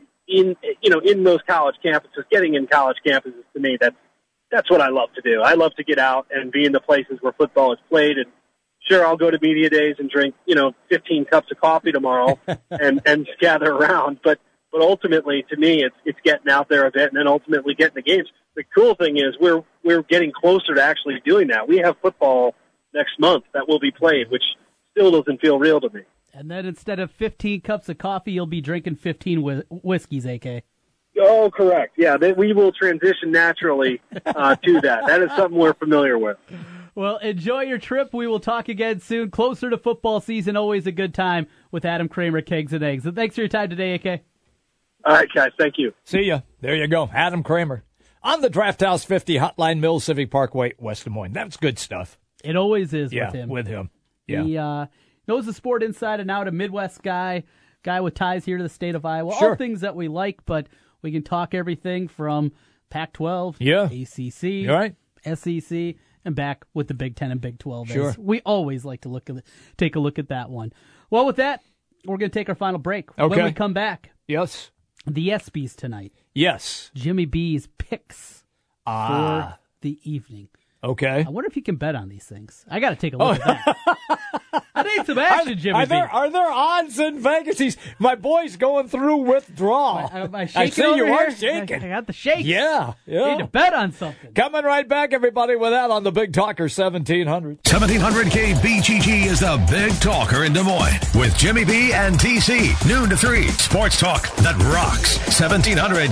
Speaker 20: those college campuses, getting in college campuses, to me, that's what I love to do. I love to get out and be in the places where football is played. And sure, I'll go to media days and drink, 15 cups of coffee tomorrow and gather around. But But ultimately, to me, it's getting out there a bit and then ultimately getting the games. The cool thing is we're getting closer to actually doing that. We have football next month that will be played, which still doesn't feel real to me.
Speaker 3: And then instead of 15 cups of coffee, you'll be drinking 15 whiskeys, AK.
Speaker 20: Oh, correct. Yeah, we will transition naturally to that. That is something we're familiar with.
Speaker 3: Well, enjoy your trip. We will talk again soon. Closer to football season, always a good time with Adam Kramer, Kegs and Eggs. And thanks for your time today, AK.
Speaker 20: All right, guys. Thank you.
Speaker 2: See ya. There you go. Adam Kramer on the Draft House 50 Hotline Mill Civic Parkway, West Des Moines. That's good stuff.
Speaker 3: It always is
Speaker 2: with him. Yeah.
Speaker 3: He knows the sport inside and out, a Midwest guy with ties here to the state of Iowa.
Speaker 2: Sure.
Speaker 3: All things that we like, but we can talk everything from Pac-12, ACC,
Speaker 2: right.
Speaker 3: SEC, and back with the Big Ten and Big 12.
Speaker 2: Sure.
Speaker 3: We always like to take a look at that one. Well, with that, we're going to take our final break.
Speaker 2: Okay.
Speaker 3: When we come back,
Speaker 2: yes,
Speaker 3: the ESPYs tonight.
Speaker 2: Yes.
Speaker 3: Jimmy B's picks for the evening.
Speaker 2: Okay.
Speaker 3: I wonder if you can bet on these things. I got to take a look at that. I need some action, Jimmy B.
Speaker 2: Are there odds in Vegas? My boy's going through withdrawal.
Speaker 3: Am I
Speaker 2: I see you
Speaker 3: here?
Speaker 2: are shaking.
Speaker 3: I got the shakes.
Speaker 2: Yeah.
Speaker 3: Need to bet on something.
Speaker 2: Coming right back, everybody, with that on the Big Talker 1700.
Speaker 1: 1700 KBGG is the Big Talker in Des Moines with Jimmy B and TC. Noon to 3. Sports talk that rocks. 1700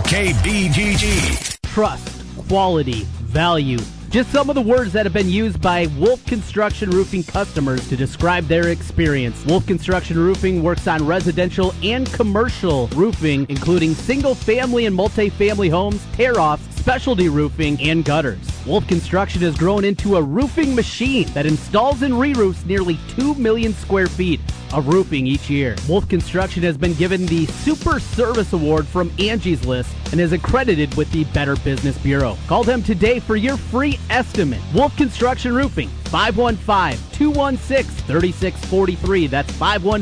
Speaker 1: KBGG.
Speaker 3: Trust, quality, value. Just some of the words that have been used by Wolf Construction Roofing customers to describe their experience. Wolf Construction Roofing works on residential and commercial roofing, including single-family and multi-family homes, tear-offs, specialty roofing, and gutters. Wolf Construction has grown into a roofing machine that installs and re-roofs nearly 2 million square feet of roofing each year. Wolf Construction has been given the Super Service Award from Angie's List and is accredited with the Better Business Bureau. Call them today for your free estimate. Wolf Construction Roofing, 515-216-3643. That's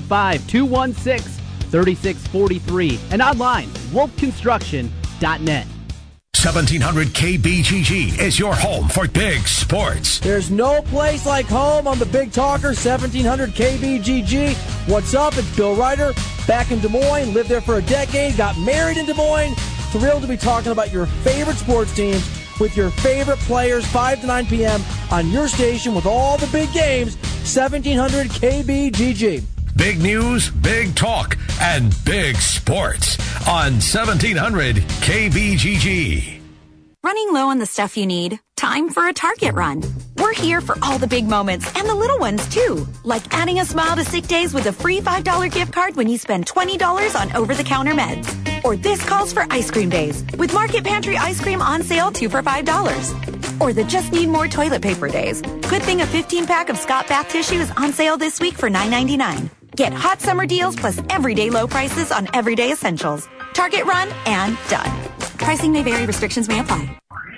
Speaker 3: 515-216-3643. And online, wolfconstruction.net.
Speaker 1: 1700 KBGG is your home for big sports.
Speaker 21: There's no place like home on the Big Talker 1700 KBGG. What's up? It's Bill Ryder, back in Des Moines, lived there for a decade, got married in Des Moines. Thrilled to be talking about your favorite sports teams with your favorite players, 5 to 9 p.m. on your station with all the big games, 1700 KBGG.
Speaker 1: Big news, big talk, and big sports on 1700 KBGG.
Speaker 22: Running low on the stuff you need? Time for a Target run. We're here for all the big moments and the little ones too, like adding a smile to sick days with a free $5 gift card when you spend $20 on over-the-counter meds. Or this calls for ice cream days with Market Pantry ice cream on sale 2 for $5. Or the just need more toilet paper days. Good thing a 15-pack of Scott bath tissue is on sale this week for $9.99. Get hot summer deals plus everyday low prices on everyday essentials. Target run and done. Pricing may vary. Restrictions may apply.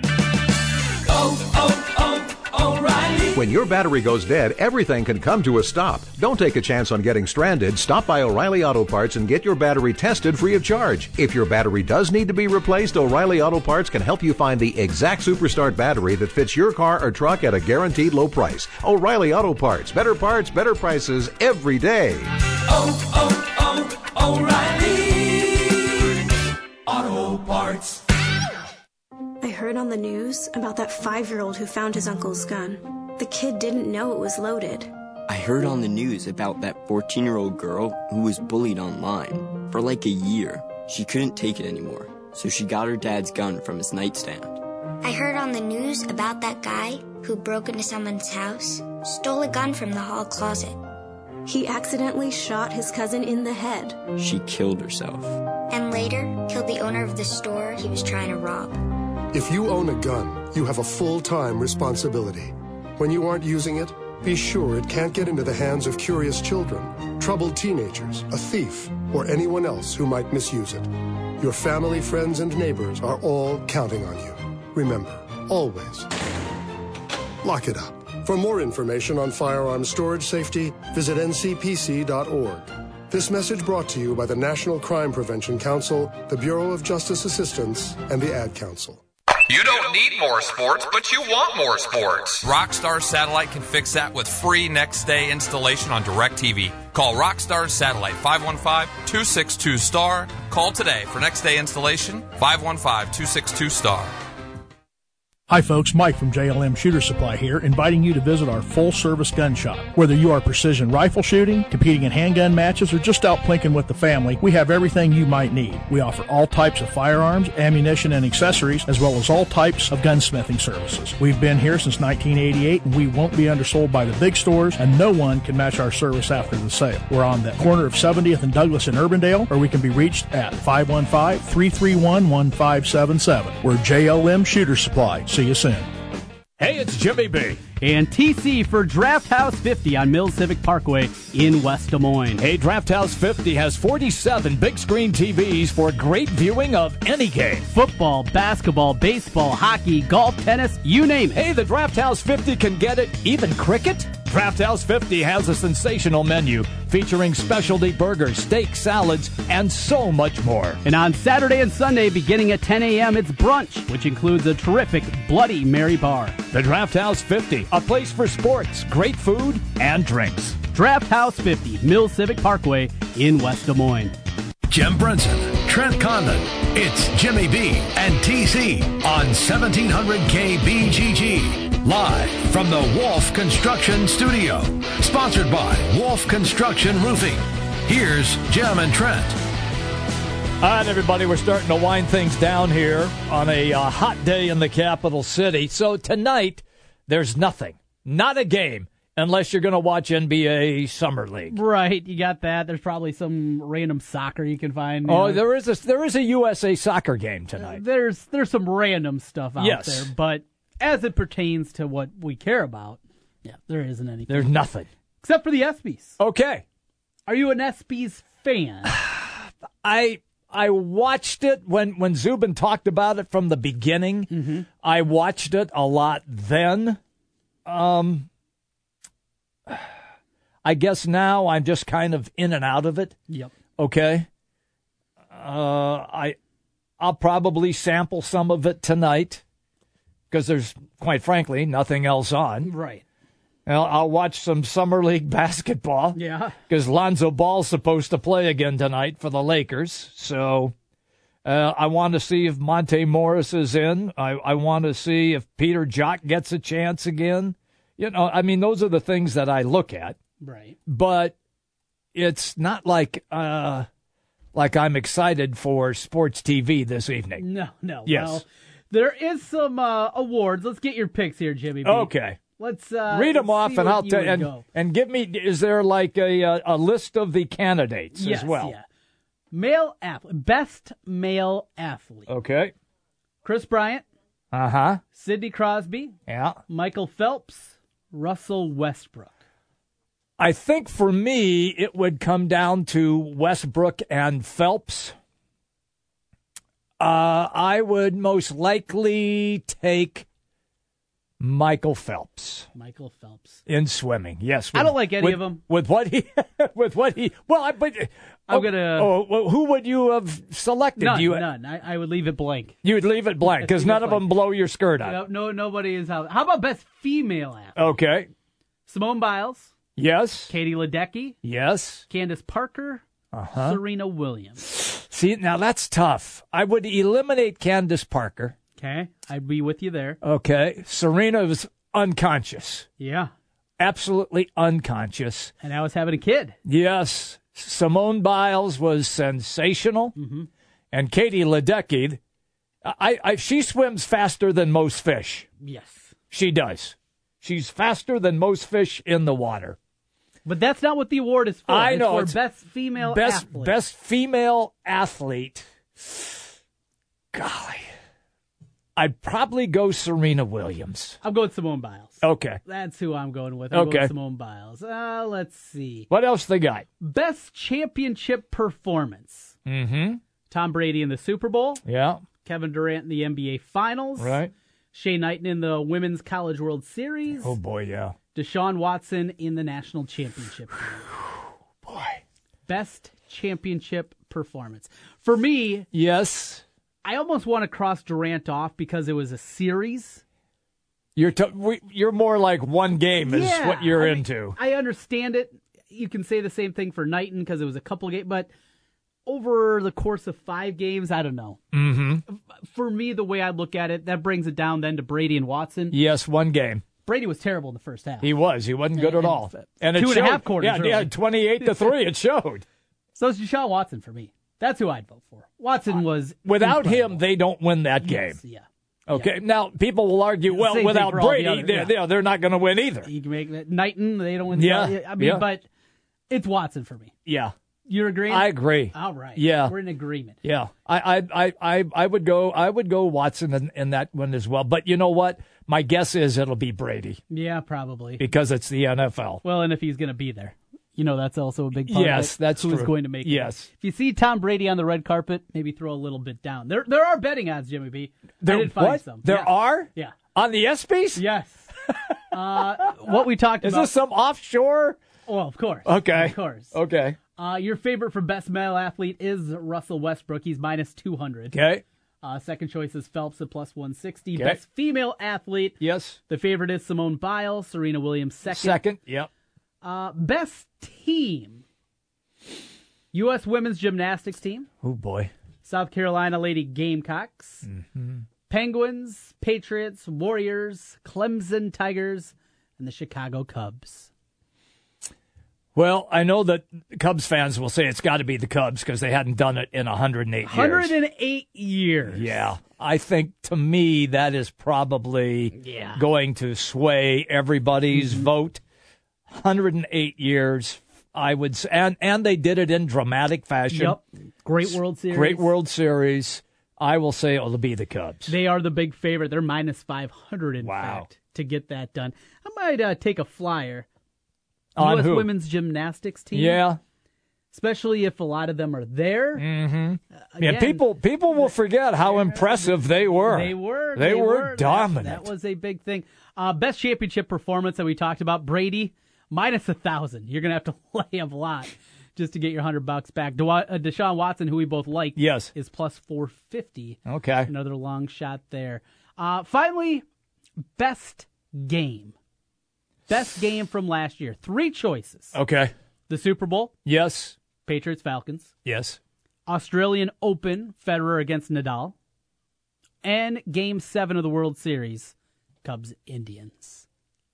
Speaker 23: O'Reilly. When your battery goes dead, everything can come to a stop. Don't take a chance on getting stranded. Stop by O'Reilly Auto Parts and get your battery tested free of charge. If your battery does need to be replaced, O'Reilly Auto Parts can help you find the exact Superstart battery that fits your car or truck at a guaranteed low price. O'Reilly Auto Parts. Better parts, better prices every day.
Speaker 13: O'Reilly Auto Parts.
Speaker 24: I heard on the news about that 5-year-old who found his uncle's gun. The kid didn't know it was loaded.
Speaker 25: I heard on the news about that 14-year-old girl who was bullied online. For like a year, she couldn't take it anymore, so she got her dad's gun from his nightstand.
Speaker 26: I heard on the news about that guy who broke into someone's house, stole a gun from the hall closet.
Speaker 24: He accidentally shot his cousin in the head.
Speaker 25: She killed herself.
Speaker 26: And later, killed the owner of the store he was trying to rob.
Speaker 27: If you own a gun, you have a full-time responsibility. When you aren't using it, be sure it can't get into the hands of curious children, troubled teenagers, a thief, or anyone else who might misuse it. Your family, friends, and neighbors are all counting on you. Remember, always, lock it up. For more information on firearms storage safety, visit ncpc.org. This message brought to you by the National Crime Prevention Council, the Bureau of Justice Assistance, and the Ad Council.
Speaker 1: You don't
Speaker 4: need more sports, but you want more sports. Rockstar Satellite can fix that with free next-day installation on DirecTV. Call Rockstar Satellite 515-262-STAR. Call today for next-day installation, 515-262-STAR.
Speaker 15: Hi folks, Mike from JLM Shooter Supply here, inviting you to visit our full-service gun shop. Whether you are precision rifle shooting, competing in handgun matches, or just out plinking with the family, we have everything you might need. We offer all types of firearms, ammunition, and accessories, as well as all types of gunsmithing services. We've been here since 1988, and we won't be undersold by the big stores, and no one can match our service after the sale. We're on the corner of 70th and Douglas in Urbandale, or we can be reached at 515-331-1577. We're JLM Shooter Supply. See you soon.
Speaker 2: Hey, it's Jimmy B.
Speaker 3: And TC for Draft House 50 on Mills Civic Parkway in West Des Moines.
Speaker 2: Hey, Draft House 50 has 47 big screen TVs for great viewing of any game.
Speaker 3: Football, basketball, baseball, hockey, golf, tennis, you name it.
Speaker 2: Hey, the Draft House 50 can get it, even cricket. Draft House 50 has a sensational menu featuring specialty burgers, steak, salads, and so much more.
Speaker 3: And on Saturday and Sunday, beginning at 10 a.m., it's brunch, which includes a terrific Bloody Mary bar.
Speaker 2: The Draft House 50, a place for sports, great food, and drinks.
Speaker 3: Draft House 50, Mills Civic Parkway in West Des Moines.
Speaker 1: Jim Brunson, Trent Condon, it's Jimmy B and TC on 1700 KBGG. Live from the Wolf Construction Studio. Sponsored by Wolf Construction Roofing. Here's Jim and Trent.
Speaker 2: All right, everybody, we're starting to wind things down here on a hot day in the capital city. So tonight, there's nothing. Not a game. Unless you're going to watch NBA Summer League.
Speaker 3: Right, you got that. There's probably some random soccer you can find.
Speaker 2: Oh, there is a USA soccer game tonight.
Speaker 3: There's some random stuff out there, but as it pertains to what we care about, there isn't anything.
Speaker 2: There's nothing.
Speaker 3: Except for the ESPYs.
Speaker 2: Okay.
Speaker 3: Are you an ESPYs fan?
Speaker 2: I watched it when Zubin talked about it from the beginning.
Speaker 3: Mm-hmm.
Speaker 2: I watched it a lot then. I guess now I'm just kind of in and out of it.
Speaker 3: Yep.
Speaker 2: Okay. I'll probably sample some of it tonight because there's, quite frankly, nothing else on.
Speaker 3: Right.
Speaker 2: I'll watch some Summer League basketball.
Speaker 3: Yeah.
Speaker 2: Because Lonzo Ball's supposed to play again tonight for the Lakers. So I want to see if Monte Morris is in. I want to see if Peter Jock gets a chance again. You know, I mean, those are the things that I look at.
Speaker 3: Right.
Speaker 2: But it's not like I'm excited for sports TV this evening.
Speaker 3: No.
Speaker 2: Yes.
Speaker 3: Well, there is some awards. Let's get your picks here, Jimmy B.
Speaker 2: Okay.
Speaker 3: Let's
Speaker 2: read them off, and I'll tell you. And give me. Is there like a list of the candidates as well?
Speaker 3: Yeah. Male athlete, best male athlete.
Speaker 2: Okay.
Speaker 3: Chris Bryant.
Speaker 2: Uh-huh.
Speaker 3: Sidney Crosby.
Speaker 2: Yeah.
Speaker 3: Michael Phelps. Russell Westbrook.
Speaker 2: I think for me, it would come down to Westbrook and Phelps. I would most likely take Michael Phelps.
Speaker 3: Michael Phelps.
Speaker 2: In swimming, yes.
Speaker 3: I don't like any of them.
Speaker 2: With what he, well,
Speaker 3: I'm gonna.
Speaker 2: Oh, who would you have selected?
Speaker 3: None. I would leave it blank.
Speaker 2: You would leave it blank because none of them blow your skirt out.
Speaker 3: No, nobody is out. How about best female athlete?
Speaker 2: Okay.
Speaker 3: Simone Biles.
Speaker 2: Yes.
Speaker 3: Katie Ledecky.
Speaker 2: Yes.
Speaker 3: Candace Parker. Serena Williams.
Speaker 2: See, now that's tough. I would eliminate Candace Parker.
Speaker 3: Okay, I'd be with you there.
Speaker 2: Okay. Serena was unconscious.
Speaker 3: Yeah.
Speaker 2: Absolutely unconscious.
Speaker 3: And I was having a kid.
Speaker 2: Yes. Simone Biles was sensational.
Speaker 3: Mm-hmm.
Speaker 2: And Katie Ledecky, she swims faster than most fish.
Speaker 3: Yes.
Speaker 2: She does. She's faster than most fish in the water.
Speaker 3: But that's not what the award is for.
Speaker 2: I know.
Speaker 3: It's for best female athlete.
Speaker 2: Best female athlete. Golly. I'd probably go Serena Williams.
Speaker 3: I'm going Simone Biles.
Speaker 2: Okay.
Speaker 3: That's who I'm going with. I'm going Simone Biles. Let's see.
Speaker 2: What else they got?
Speaker 3: Best championship performance.
Speaker 2: Mm-hmm.
Speaker 3: Tom Brady in the Super Bowl.
Speaker 2: Yeah.
Speaker 3: Kevin Durant in the NBA Finals.
Speaker 2: Right.
Speaker 3: Shea Knighton in the Women's College World Series.
Speaker 2: Oh, boy, yeah.
Speaker 3: Deshaun Watson in the National Championship game.
Speaker 2: Boy.
Speaker 3: Best championship performance. For me...
Speaker 2: Yes.
Speaker 3: I almost want to cross Durant off because it was a series.
Speaker 2: You're more like one game is what you're into.
Speaker 3: I understand it. You can say the same thing for Knighton because it was a couple games, but over the course of 5 games, I don't know.
Speaker 2: Mm-hmm.
Speaker 3: For me, the way I look at it, that brings it down then to Brady and Watson.
Speaker 2: Yes, 1 game.
Speaker 3: Brady was terrible in the first half.
Speaker 2: He wasn't good at all. And
Speaker 3: 2.5 quarters.
Speaker 2: Yeah, 28-3. It showed.
Speaker 3: So it's Deshaun Watson for me. That's who I'd vote for. Watson was
Speaker 2: without
Speaker 3: incredible.
Speaker 2: him, they don't win that game.
Speaker 3: Yes, yeah.
Speaker 2: Okay. Now people will argue, well, without Brady, they're not going to win either.
Speaker 3: You can make it. Knighton, they don't win.
Speaker 2: Yeah.
Speaker 3: But it's Watson for me.
Speaker 2: Yeah.
Speaker 3: You're agreeing?
Speaker 2: I agree.
Speaker 3: All right.
Speaker 2: Yeah.
Speaker 3: We're in agreement.
Speaker 2: Yeah. I would go Watson in that one as well. But you know what? My guess is it'll be Brady.
Speaker 3: Yeah, probably.
Speaker 2: Because it's the NFL.
Speaker 3: Well, and if he's going to be there. That's also a big part of it.
Speaker 2: Yes, that's
Speaker 3: Who's
Speaker 2: true.
Speaker 3: going to make it.
Speaker 2: Yes.
Speaker 3: If you see Tom Brady on the red carpet, maybe throw a little bit down. There are betting odds, Jimmy B. I did find some.
Speaker 2: There are?
Speaker 3: Yeah.
Speaker 2: On the ESPYs?
Speaker 3: Yes. What we talked about.
Speaker 2: Is this some offshore?
Speaker 3: Well, of course.
Speaker 2: Okay.
Speaker 3: Of course.
Speaker 2: Okay.
Speaker 3: Your favorite for best male athlete is Russell Westbrook. He's minus 200.
Speaker 2: Okay.
Speaker 3: Second choice is Phelps at plus 160.
Speaker 2: Okay.
Speaker 3: Best female athlete.
Speaker 2: Yes.
Speaker 3: The favorite is Simone Biles. Serena Williams second.
Speaker 2: Second. Yep.
Speaker 3: Best team. U.S. women's gymnastics team.
Speaker 2: Oh, boy.
Speaker 3: South Carolina Lady Gamecocks.
Speaker 2: Mm-hmm.
Speaker 3: Penguins, Patriots, Warriors, Clemson Tigers, and the Chicago Cubs.
Speaker 2: Well, I know that Cubs fans will say it's got to be the Cubs because they hadn't done it in 108 years.
Speaker 3: 108 years.
Speaker 2: Yeah. I think, to me, that is probably going to sway everybody's vote. 108 years, I would say. And they did it in dramatic fashion.
Speaker 3: Yep. Great World Series.
Speaker 2: Great World Series. I will say it'll be the Cubs.
Speaker 3: They are the big favorite. They're minus 500, in fact, to get that done. I might take a flyer.
Speaker 2: On
Speaker 3: U.S.
Speaker 2: who?
Speaker 3: women's gymnastics team.
Speaker 2: Yeah.
Speaker 3: Especially if a lot of them are there.
Speaker 2: Mm-hmm. Yeah, people will forget how impressive they were.
Speaker 3: They
Speaker 2: They were dominant.
Speaker 3: That was a big thing. Best championship performance that we talked about, Brady, minus 1,000. You're going to have to lay a lot just to get your $100 back. Deshaun Watson, who we both like, is plus 450.
Speaker 2: Okay.
Speaker 3: Another long shot there. Finally, best game. Best game from last year. 3 choices.
Speaker 2: Okay.
Speaker 3: The Super Bowl.
Speaker 2: Yes.
Speaker 3: Patriots, Falcons.
Speaker 2: Yes.
Speaker 3: Australian Open, Federer against Nadal. And Game 7 of the World Series, Cubs, Indians.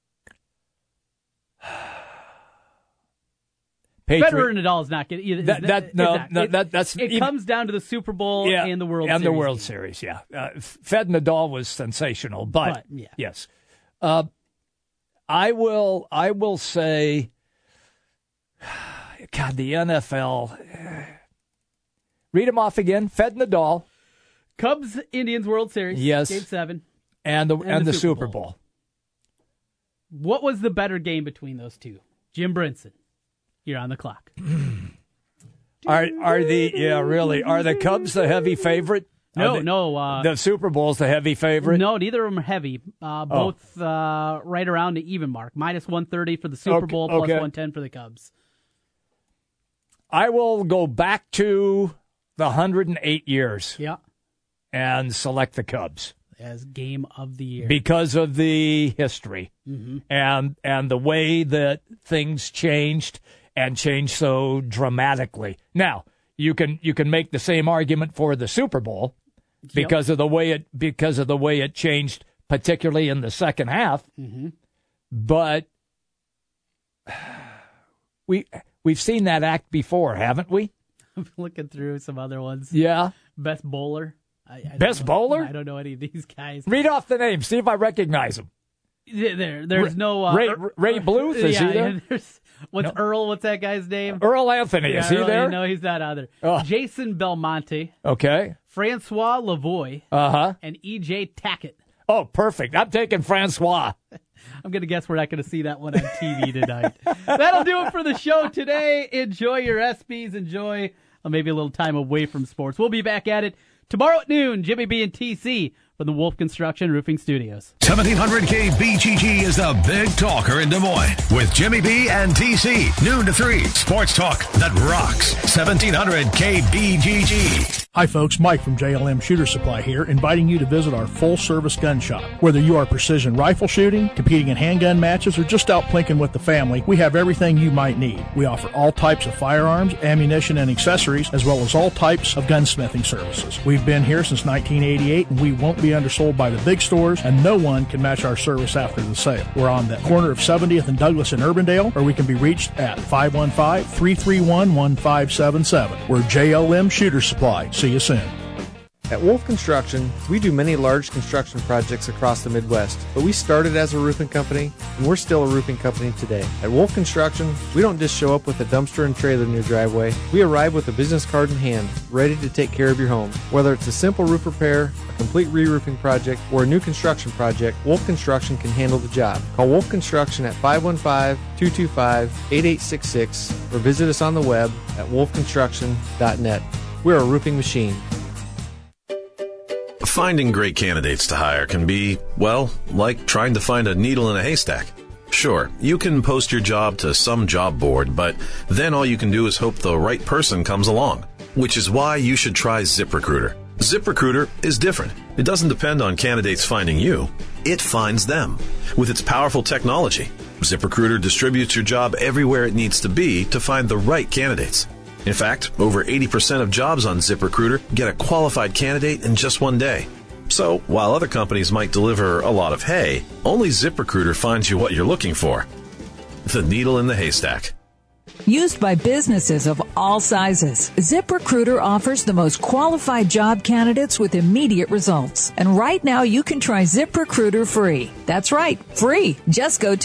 Speaker 3: Federer and Nadal is not getting either. It comes down to the Super Bowl and the World Series.
Speaker 2: And the World Series, yeah. Fed Nadal was sensational, but yes. I will say, God, the NFL. Read them off again. Fed Nadal.
Speaker 3: Cubs, Indians, World Series.
Speaker 2: Yes.
Speaker 3: Game 7.
Speaker 2: And the Super Bowl.
Speaker 3: What was the better game between those two? Jim Brinson, you're on the clock.
Speaker 2: Are the Cubs the heavy favorite?
Speaker 3: No.
Speaker 2: The Super Bowl's the heavy favorite?
Speaker 3: No, neither of them are heavy. Both right around the even mark. Minus 130 for the Super Bowl, plus 110 for the Cubs.
Speaker 2: I will go back to the 108 years.
Speaker 3: Yeah.
Speaker 2: And select the Cubs.
Speaker 3: As game of the year.
Speaker 2: Because of the history.
Speaker 3: Mm-hmm.
Speaker 2: And the way that things changed and changed so dramatically. Now, you can make the same argument for the Super Bowl because of the way it changed, particularly in the second half.
Speaker 3: Mm-hmm.
Speaker 2: But we've seen that act before, haven't we?
Speaker 3: I'm looking through some other ones.
Speaker 2: Yeah.
Speaker 3: Best bowler.
Speaker 2: Best bowler?
Speaker 3: I don't know any of these guys.
Speaker 2: Read off the names. See if I recognize them.
Speaker 3: There's no
Speaker 2: Ray Bluth. Is he there?
Speaker 3: Earl? What's that guy's name?
Speaker 2: Earl Anthony. Is he there?
Speaker 3: No, he's not either. Jason Belmonte.
Speaker 2: Okay.
Speaker 3: Francois Lavoie. And E.J. Tackett.
Speaker 2: Oh, perfect. I'm taking Francois.
Speaker 3: I'm going to guess we're not going to see that one on TV tonight. That'll do it for the show today. Enjoy your ESPYs. Enjoy maybe a little time away from sports. We'll be back at it tomorrow at noon. Jimmy B and TC from the Wolf Construction Roofing Studios.
Speaker 1: 1700 KBGG is the big talker in Des Moines with Jimmy B and TC. Noon to 3. Sports talk that rocks. 1700 KBGG.
Speaker 15: Hi folks, Mike from JLM Shooter Supply here, inviting you to visit our full-service gun shop. Whether you are precision rifle shooting, competing in handgun matches, or just out plinking with the family, we have everything you might need. We offer all types of firearms, ammunition, and accessories, as well as all types of gunsmithing services. We've been here since 1988, and we won't be undersold by the big stores, and no one can match our service after the sale. We're on the corner of 70th and Douglas in Urbandale, or we can be reached at 515-331-1577. We're JLM Shooter Supply. See you soon.
Speaker 5: At Wolf Construction, we do many large construction projects across the Midwest, but we started as a roofing company, and we're still a roofing company today. At Wolf Construction, we don't just show up with a dumpster and trailer in your driveway. We arrive with a business card in hand, ready to take care of your home. Whether it's a simple roof repair, a complete re-roofing project, or a new construction project, Wolf Construction can handle the job. Call Wolf Construction at 515-225-8866 or visit us on the web at wolfconstruction.net. We're a roofing machine.
Speaker 6: Finding great candidates to hire can be, well, like trying to find a needle in a haystack. Sure, you can post your job to some job board, but then all you can do is hope the right person comes along, which is why you should try ZipRecruiter. ZipRecruiter is different. It doesn't depend on candidates finding you. It finds them. With its powerful technology, ZipRecruiter distributes your job everywhere it needs to be to find the right candidates. In fact, over 80% of jobs on ZipRecruiter get a qualified candidate in just one day. So, while other companies might deliver a lot of hay, only ZipRecruiter finds you what you're looking for. The needle in the haystack.
Speaker 7: Used by businesses of all sizes, ZipRecruiter offers the most qualified job candidates with immediate results. And right now you can try ZipRecruiter free. That's right, free. Just go to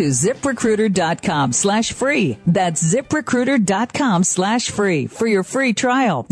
Speaker 7: ZipRecruiter.com/free. That's ZipRecruiter.com/free for your free trial.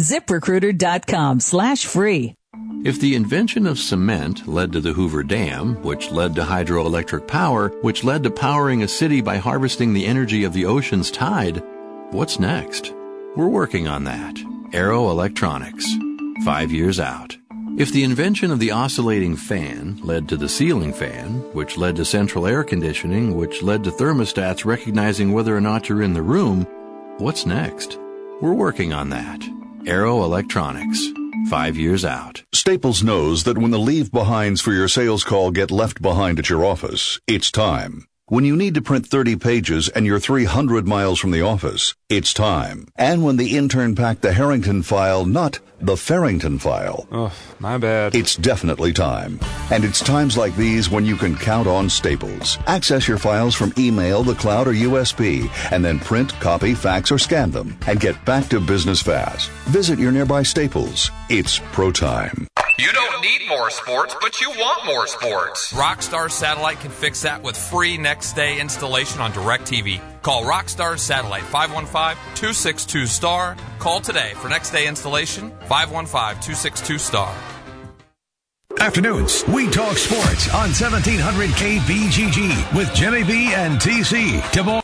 Speaker 7: ZipRecruiter.com/free.
Speaker 8: If the invention of cement led to the Hoover Dam, which led to hydroelectric power, which led to powering a city by harvesting the energy of the ocean's tide, what's next? We're working on that. Arrow Electronics. 5 years out. If the invention of the oscillating fan led to the ceiling fan, which led to central air conditioning, which led to thermostats recognizing whether or not you're in the room, what's next? We're working on that. Arrow Electronics. 5 years out.
Speaker 9: Staples knows that when the leave-behinds for your sales call get left behind at your office, it's time. When you need to print 30 pages and you're 300 miles from the office, it's time. And when the intern packed the Harrington file, not the Farrington file.
Speaker 10: Oh, my bad.
Speaker 9: It's definitely time. And it's times like these when you can count on Staples. Access your files from email, the cloud, or USB, and then print, copy, fax, or scan them, and get back to business fast. Visit your nearby Staples. It's pro time.
Speaker 4: You don't need more sports, but you want more sports. Rockstar Satellite can fix that with free next-day installation on DirecTV. Call Rockstar Satellite, 515-262-STAR. Call today for next-day installation, 515-262-STAR.
Speaker 1: Afternoons, we talk sports on 1700 KBGG with Jimmy B and TC.